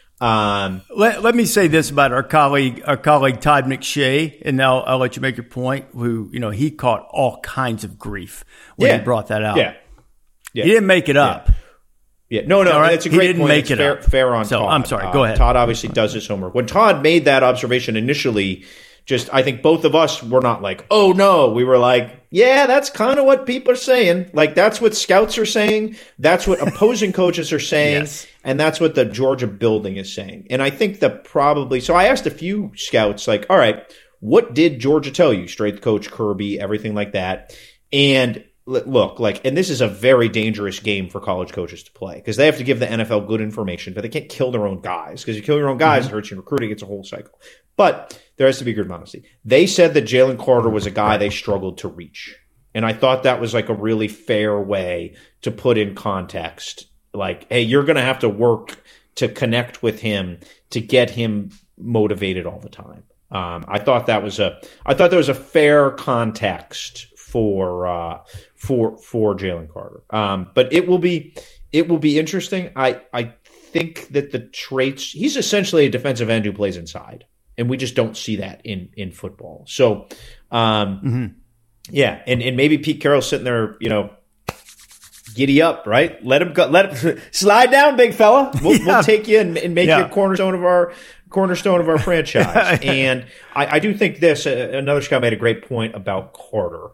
um, let, let me say this about our colleague, our colleague Todd McShay, and now I'll let you make your point, who, you know, he caught all kinds of grief when yeah. he brought that out. Yeah. yeah. He didn't make it up. Yeah. yeah. No, no, right? it's a great he didn't point. Make it's it fair, up. fair on so, Todd. I'm sorry. Go uh, ahead. Todd obviously does his homework. When Todd made that observation initially, just, I think both of us were not like, oh no, we were like, yeah, that's kind of what people are saying. Like, that's what scouts are saying. That's what opposing coaches are saying. Yes. And that's what the Georgia building is saying. And I think that probably, so I asked a few scouts, like, all right, what did Georgia tell you? Strength coach Kirby, everything like that. And look, like, and this is a very dangerous game for college coaches to play, because they have to give the N F L good information, but they can't kill their own guys, because you kill your own guys, mm-hmm. it hurts you in recruiting. It's a whole cycle. But there has to be good honesty. They said that Jalen Carter was a guy they struggled to reach. And I thought that was like a really fair way to put in context. Like, hey, you're going to have to work to connect with him to get him motivated all the time. Um, I thought that was a, I thought that was a fair context for, uh, for, for Jalen Carter. Um, but it will be, it will be interesting. I, I think that the traits, he's essentially a defensive end who plays inside. And we just don't see that in, in football. So, um, mm-hmm. yeah. And, and maybe Pete Carroll's sitting there, you know, giddy up, right? Let him go, let him slide down, big fella. We'll, yeah. we'll take you and, and make yeah. you a cornerstone of our, cornerstone of our franchise. And I, I do think this, uh, another scout made a great point about Carter.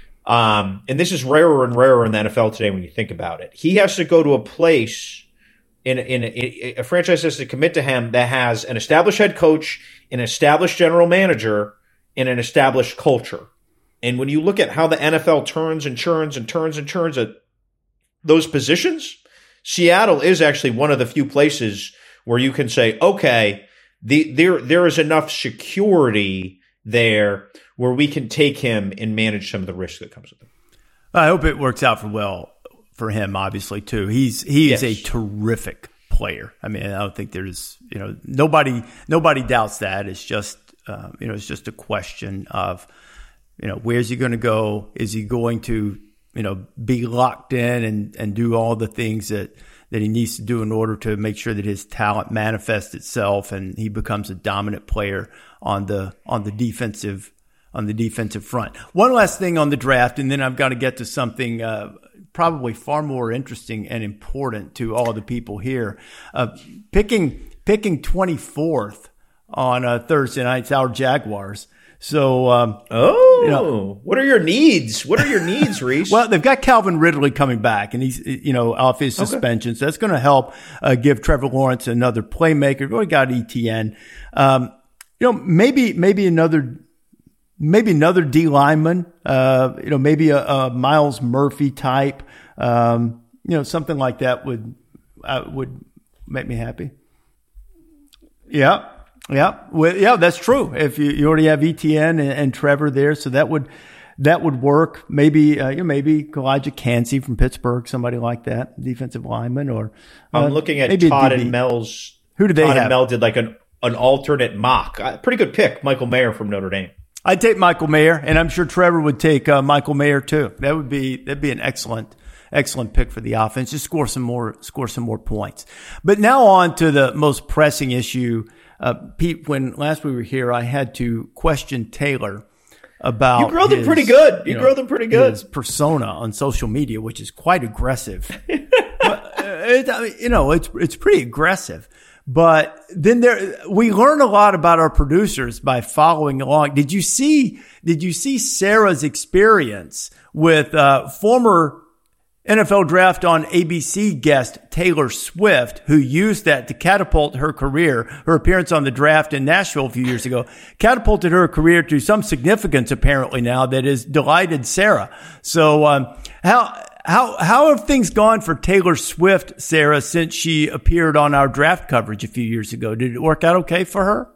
Um, and this is rarer and rarer in the N F L today when you think about it. He has to go to a place in, in, in a franchise has to commit to him that has an established head coach, an established general manager, and an established culture. And when you look at how the N F L turns and churns and turns and churns at those positions, Seattle is actually one of the few places where you can say, okay, the, there, there is enough security there where we can take him and manage some of the risk that comes with him. I hope it works out for well for him, obviously, too. He's he is yes. a terrific player. I mean, I don't think there's, you know, nobody nobody doubts that. It's just, uh, you know, it's just a question of, you know, where's he going to go? Is he going to, you know, be locked in and, and do all the things that, that he needs to do in order to make sure that his talent manifests itself and he becomes a dominant player on the on the defensive on the defensive front. One last thing on the draft, and then I've got to get to something uh, probably far more interesting and important to all the people here. Uh, picking picking twenty-fourth on uh, Thursday night's our Jaguars. So, um, oh, you know, what are your needs? What are your needs, Reese? Well, they've got Calvin Ridley coming back, and he's, you know, off his suspension. Okay. So that's going to help uh, give Trevor Lawrence another playmaker. We've already got E T N. Um, you know, maybe maybe another maybe another D lineman. Uh, you know, maybe a, a Miles Murphy type. Um, you know, something like that would uh, would make me happy. Yeah. Yeah, well, yeah, that's true. If you, you already have E T N and, and Trevor there, so that would that would work. Maybe uh, you know, maybe Elijah Cansey from Pittsburgh, somebody like that, defensive lineman. Or uh, I'm looking at Todd and Mel's. Who do they Todd have? and Mel did like an an alternate mock. Uh, pretty good pick, Michael Mayer from Notre Dame. I'd take Michael Mayer, and I'm sure Trevor would take uh, Michael Mayer too. That would be that'd be an excellent. Excellent pick for the offense. Just score some more, score some more points. But now on to the most pressing issue. Uh, Pete, when last we were here, I had to question Taylor about you grilled his, him pretty good. You, you know, grilled him pretty good. His persona on social media, which is quite aggressive. but, uh, it, I mean, you know, it's it's pretty aggressive. But then there, we learn a lot about our producers by following along. Did you see? Did you see Sarah's experience with uh, former N F L Draft on A B C guest Taylor Swift, who used that to catapult her career? Her appearance on the draft in Nashville a few years ago catapulted her career to some significance apparently now that has delighted Sarah. So um, how how how have things gone for Taylor Swift, Sarah, since she appeared on our draft coverage a few years ago? Did it work out okay for her?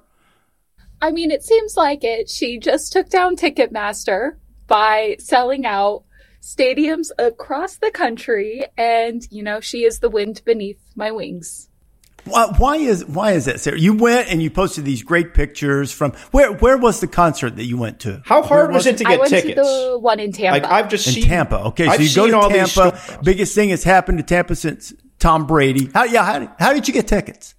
I mean, it seems like it. She just took down Ticketmaster by selling out stadiums across the country, and you know, she is the wind beneath my wings. Why, why is why is that, Sarah? You went and you posted these great pictures from where? Where was the concert that you went to? How hard was, was it to get I went tickets? To the one in Tampa. Like I've just in seen Tampa. Okay, so I've you go to all Tampa. Biggest thing has happened to Tampa since Tom Brady. How yeah? How did, how did you get tickets?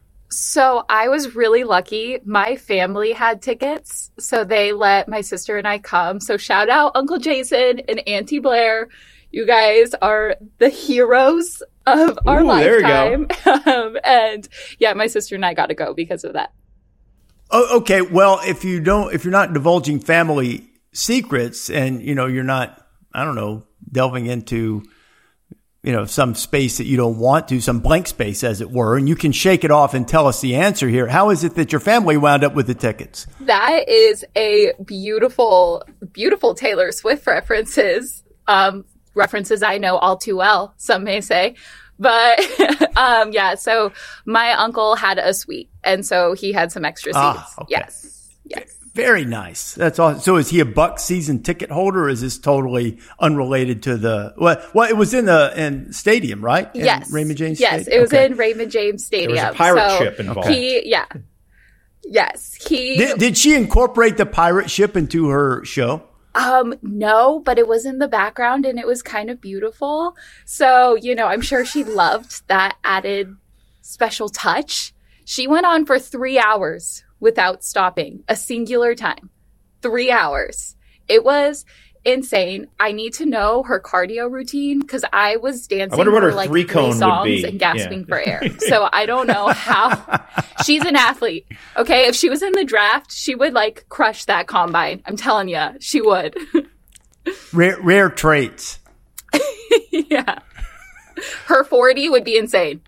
So I was really lucky. My family had tickets, so they let my sister and I come. So shout out Uncle Jason and Auntie Blair. You guys are the heroes of our Ooh, lifetime. um, and yeah, my sister and I got to go because of that. Oh, okay. Well, if you don't, if you're not divulging family secrets and, you know, you're not, I don't know, delving into, you know, some space that you don't want to, some blank space, as it were, and you can shake it off and tell us the answer here. How is it that your family wound up with the tickets? That is a beautiful, beautiful Taylor Swift references, um, references I know all too well, some may say. But, um, yeah, so my uncle had a suite, and so he had some extra seats. Ah, okay. Yes. Yes. Very nice. That's awesome. So is he a Buck season ticket holder, or is this totally unrelated to the, well, well it was in the in stadium, right? In yes. Raymond James Yes, Stadium? it was okay. in Raymond James Stadium. There was a pirate so ship involved. He, yeah. Yes. He. Did, did she incorporate the pirate ship into her show? Um, no, but it was in the background and it was kind of beautiful. So, you know, I'm sure she loved that added special touch. She went on for three hours without stopping, a singular time. Three hours. It was insane. I need to know her cardio routine because I was dancing I wonder what for her like three three cone songs would be. and gasping Yeah. for air. So I don't know how. She's an athlete. Okay, if she was in the draft, she would like crush that combine. I'm telling you, she would. Rare, rare traits. Yeah. Her forty would be insane.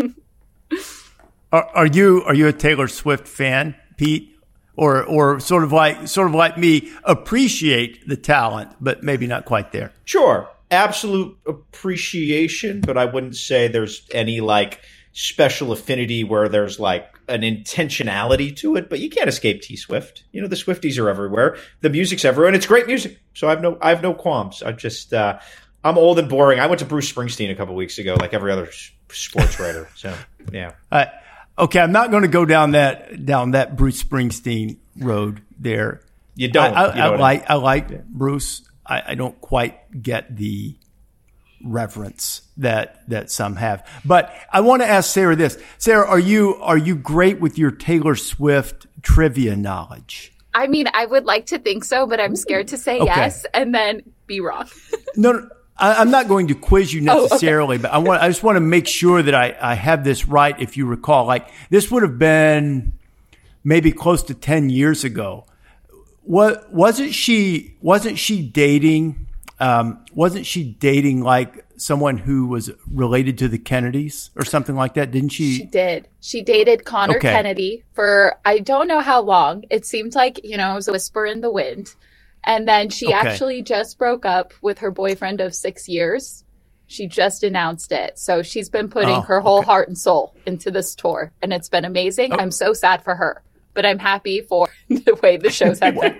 Are, are you are you a Taylor Swift fan, Pete? Or or sort of like sort of like me, appreciate the talent, but maybe not quite there. Sure. Absolute appreciation, but I wouldn't say there's any like special affinity where there's like an intentionality to it, but you can't escape T Swift. You know, the Swifties are everywhere. The music's everywhere, and it's great music. So I have no I have no qualms. I just uh I'm old and boring. I went to Bruce Springsteen a couple weeks ago, like every other sports writer. So yeah. Uh, okay, I'm not going to go down that down that Bruce Springsteen road there. You don't. I, I, you know I like I, I like yeah. Bruce. I, I don't quite get the reverence that that some have. But I want to ask Sarah this. Sarah, are you are you great with your Taylor Swift trivia knowledge? I mean, I would like to think so, but I'm scared to say okay. yes and then be wrong. no, no I, I'm not going to quiz you necessarily, oh, okay. but I want I just want to make sure that I, I have this right. If you recall, like this would have been maybe close to ten years ago. What wasn't she? Wasn't she dating? Um, wasn't she dating like someone who was related to the Kennedys or something like that? Didn't she? She did. She dated Connor okay. Kennedy for I don't know how long. It seemed like, you know, it was a whisper in the wind. And then she okay. actually just broke up with her boyfriend of six years. She just announced it. So she's been putting oh, her whole okay. heart and soul into this tour. And it's been amazing. Oh. I'm so sad for her. But I'm happy for the way the shows have been.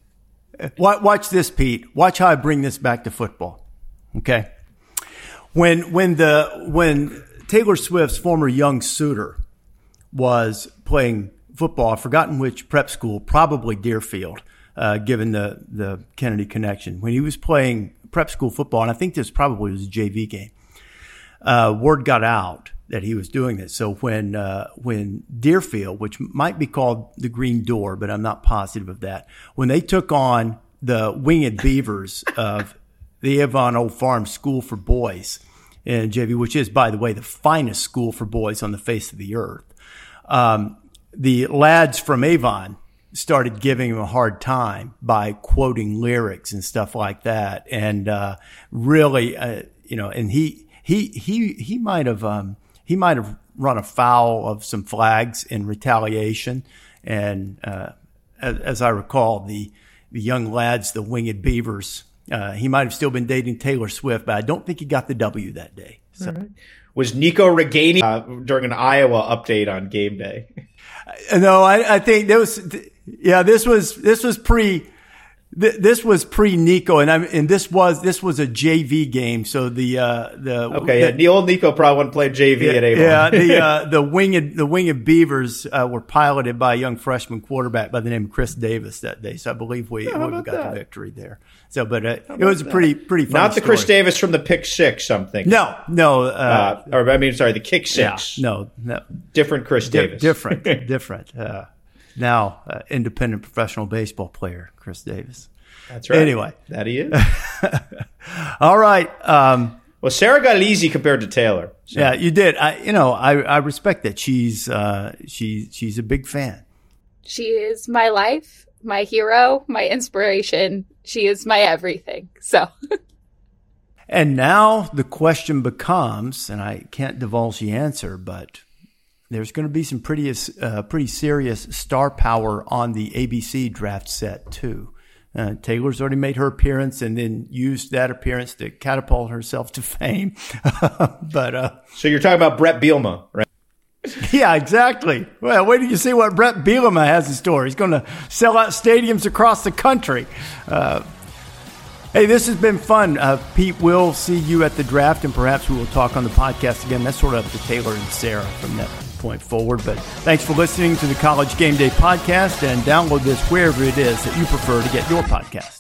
Watch this, Pete. Watch how I bring this back to football. Okay. When when the when Taylor Swift's former young suitor was playing football, I've forgotten which prep school, probably Deerfield, uh, given the, the Kennedy connection. When he was playing prep school football, and I think this probably was a J V game, uh, word got out that he was doing this. So when uh, when Deerfield, which might be called the Green Door, but I'm not positive of that, when they took on the Winged Beavers of the Avon Old Farm School for Boys in J V, which is, by the way, the finest school for boys on the face of the earth, um, the lads from Avon started giving him a hard time by quoting lyrics and stuff like that. And uh, really, uh, you know, and he he he he might have um, he might have run afoul of some flags in retaliation. And uh, as, as I recall, the the young lads, the Winged Beavers, uh, he might have still been dating Taylor Swift, but I don't think he got the W that day. So. Right. Was Nico Reganey uh, during an Iowa update on game day? No, I, I think there was, yeah, this was, this was pre, th- this was pre Nico, and I and this was, this was a J V game. So the, uh, the, okay, the, yeah, the old Nico probably wouldn't play J V yeah, at Avon. Yeah, the, uh, the winged, the winged Beavers, uh, were piloted by a young freshman quarterback by the name of Chris Davis that day. So I believe we, yeah, we got that? the victory there. So, but uh, it was a pretty, pretty fun Not the story. Chris Davis from the Pick Six, something. No, no, uh, uh, or I mean, sorry, the Kick Six. Yeah, no, no. Different Chris Di- Davis. different, different. Uh, now, uh, independent professional baseball player, Chris Davis. That's right. Anyway. That he is. All right. Um, well, Sarah got it easy compared to Taylor. So. Yeah, you did. I, you know, I, I respect that. She's, uh, she, she's a big fan. She is my life, my hero, my inspiration. She is my everything. So. And now the question becomes, and I can't divulge the answer, but there's going to be some pretty, uh, pretty serious star power on the A B C draft set too. Uh, Taylor's already made her appearance and then used that appearance to catapult herself to fame. but uh, so you're talking about Brett Bielema, right? Yeah, exactly. Well, wait till you see what Brett Bielema has in store. He's going to sell out stadiums across the country. Uh, hey, this has been fun. Uh, Pete, we'll see you at the draft, and perhaps we will talk on the podcast again. That's sort of up to Taylor and Sarah from that point forward. But thanks for listening to the College Game Day podcast, and download this wherever it is that you prefer to get your podcast.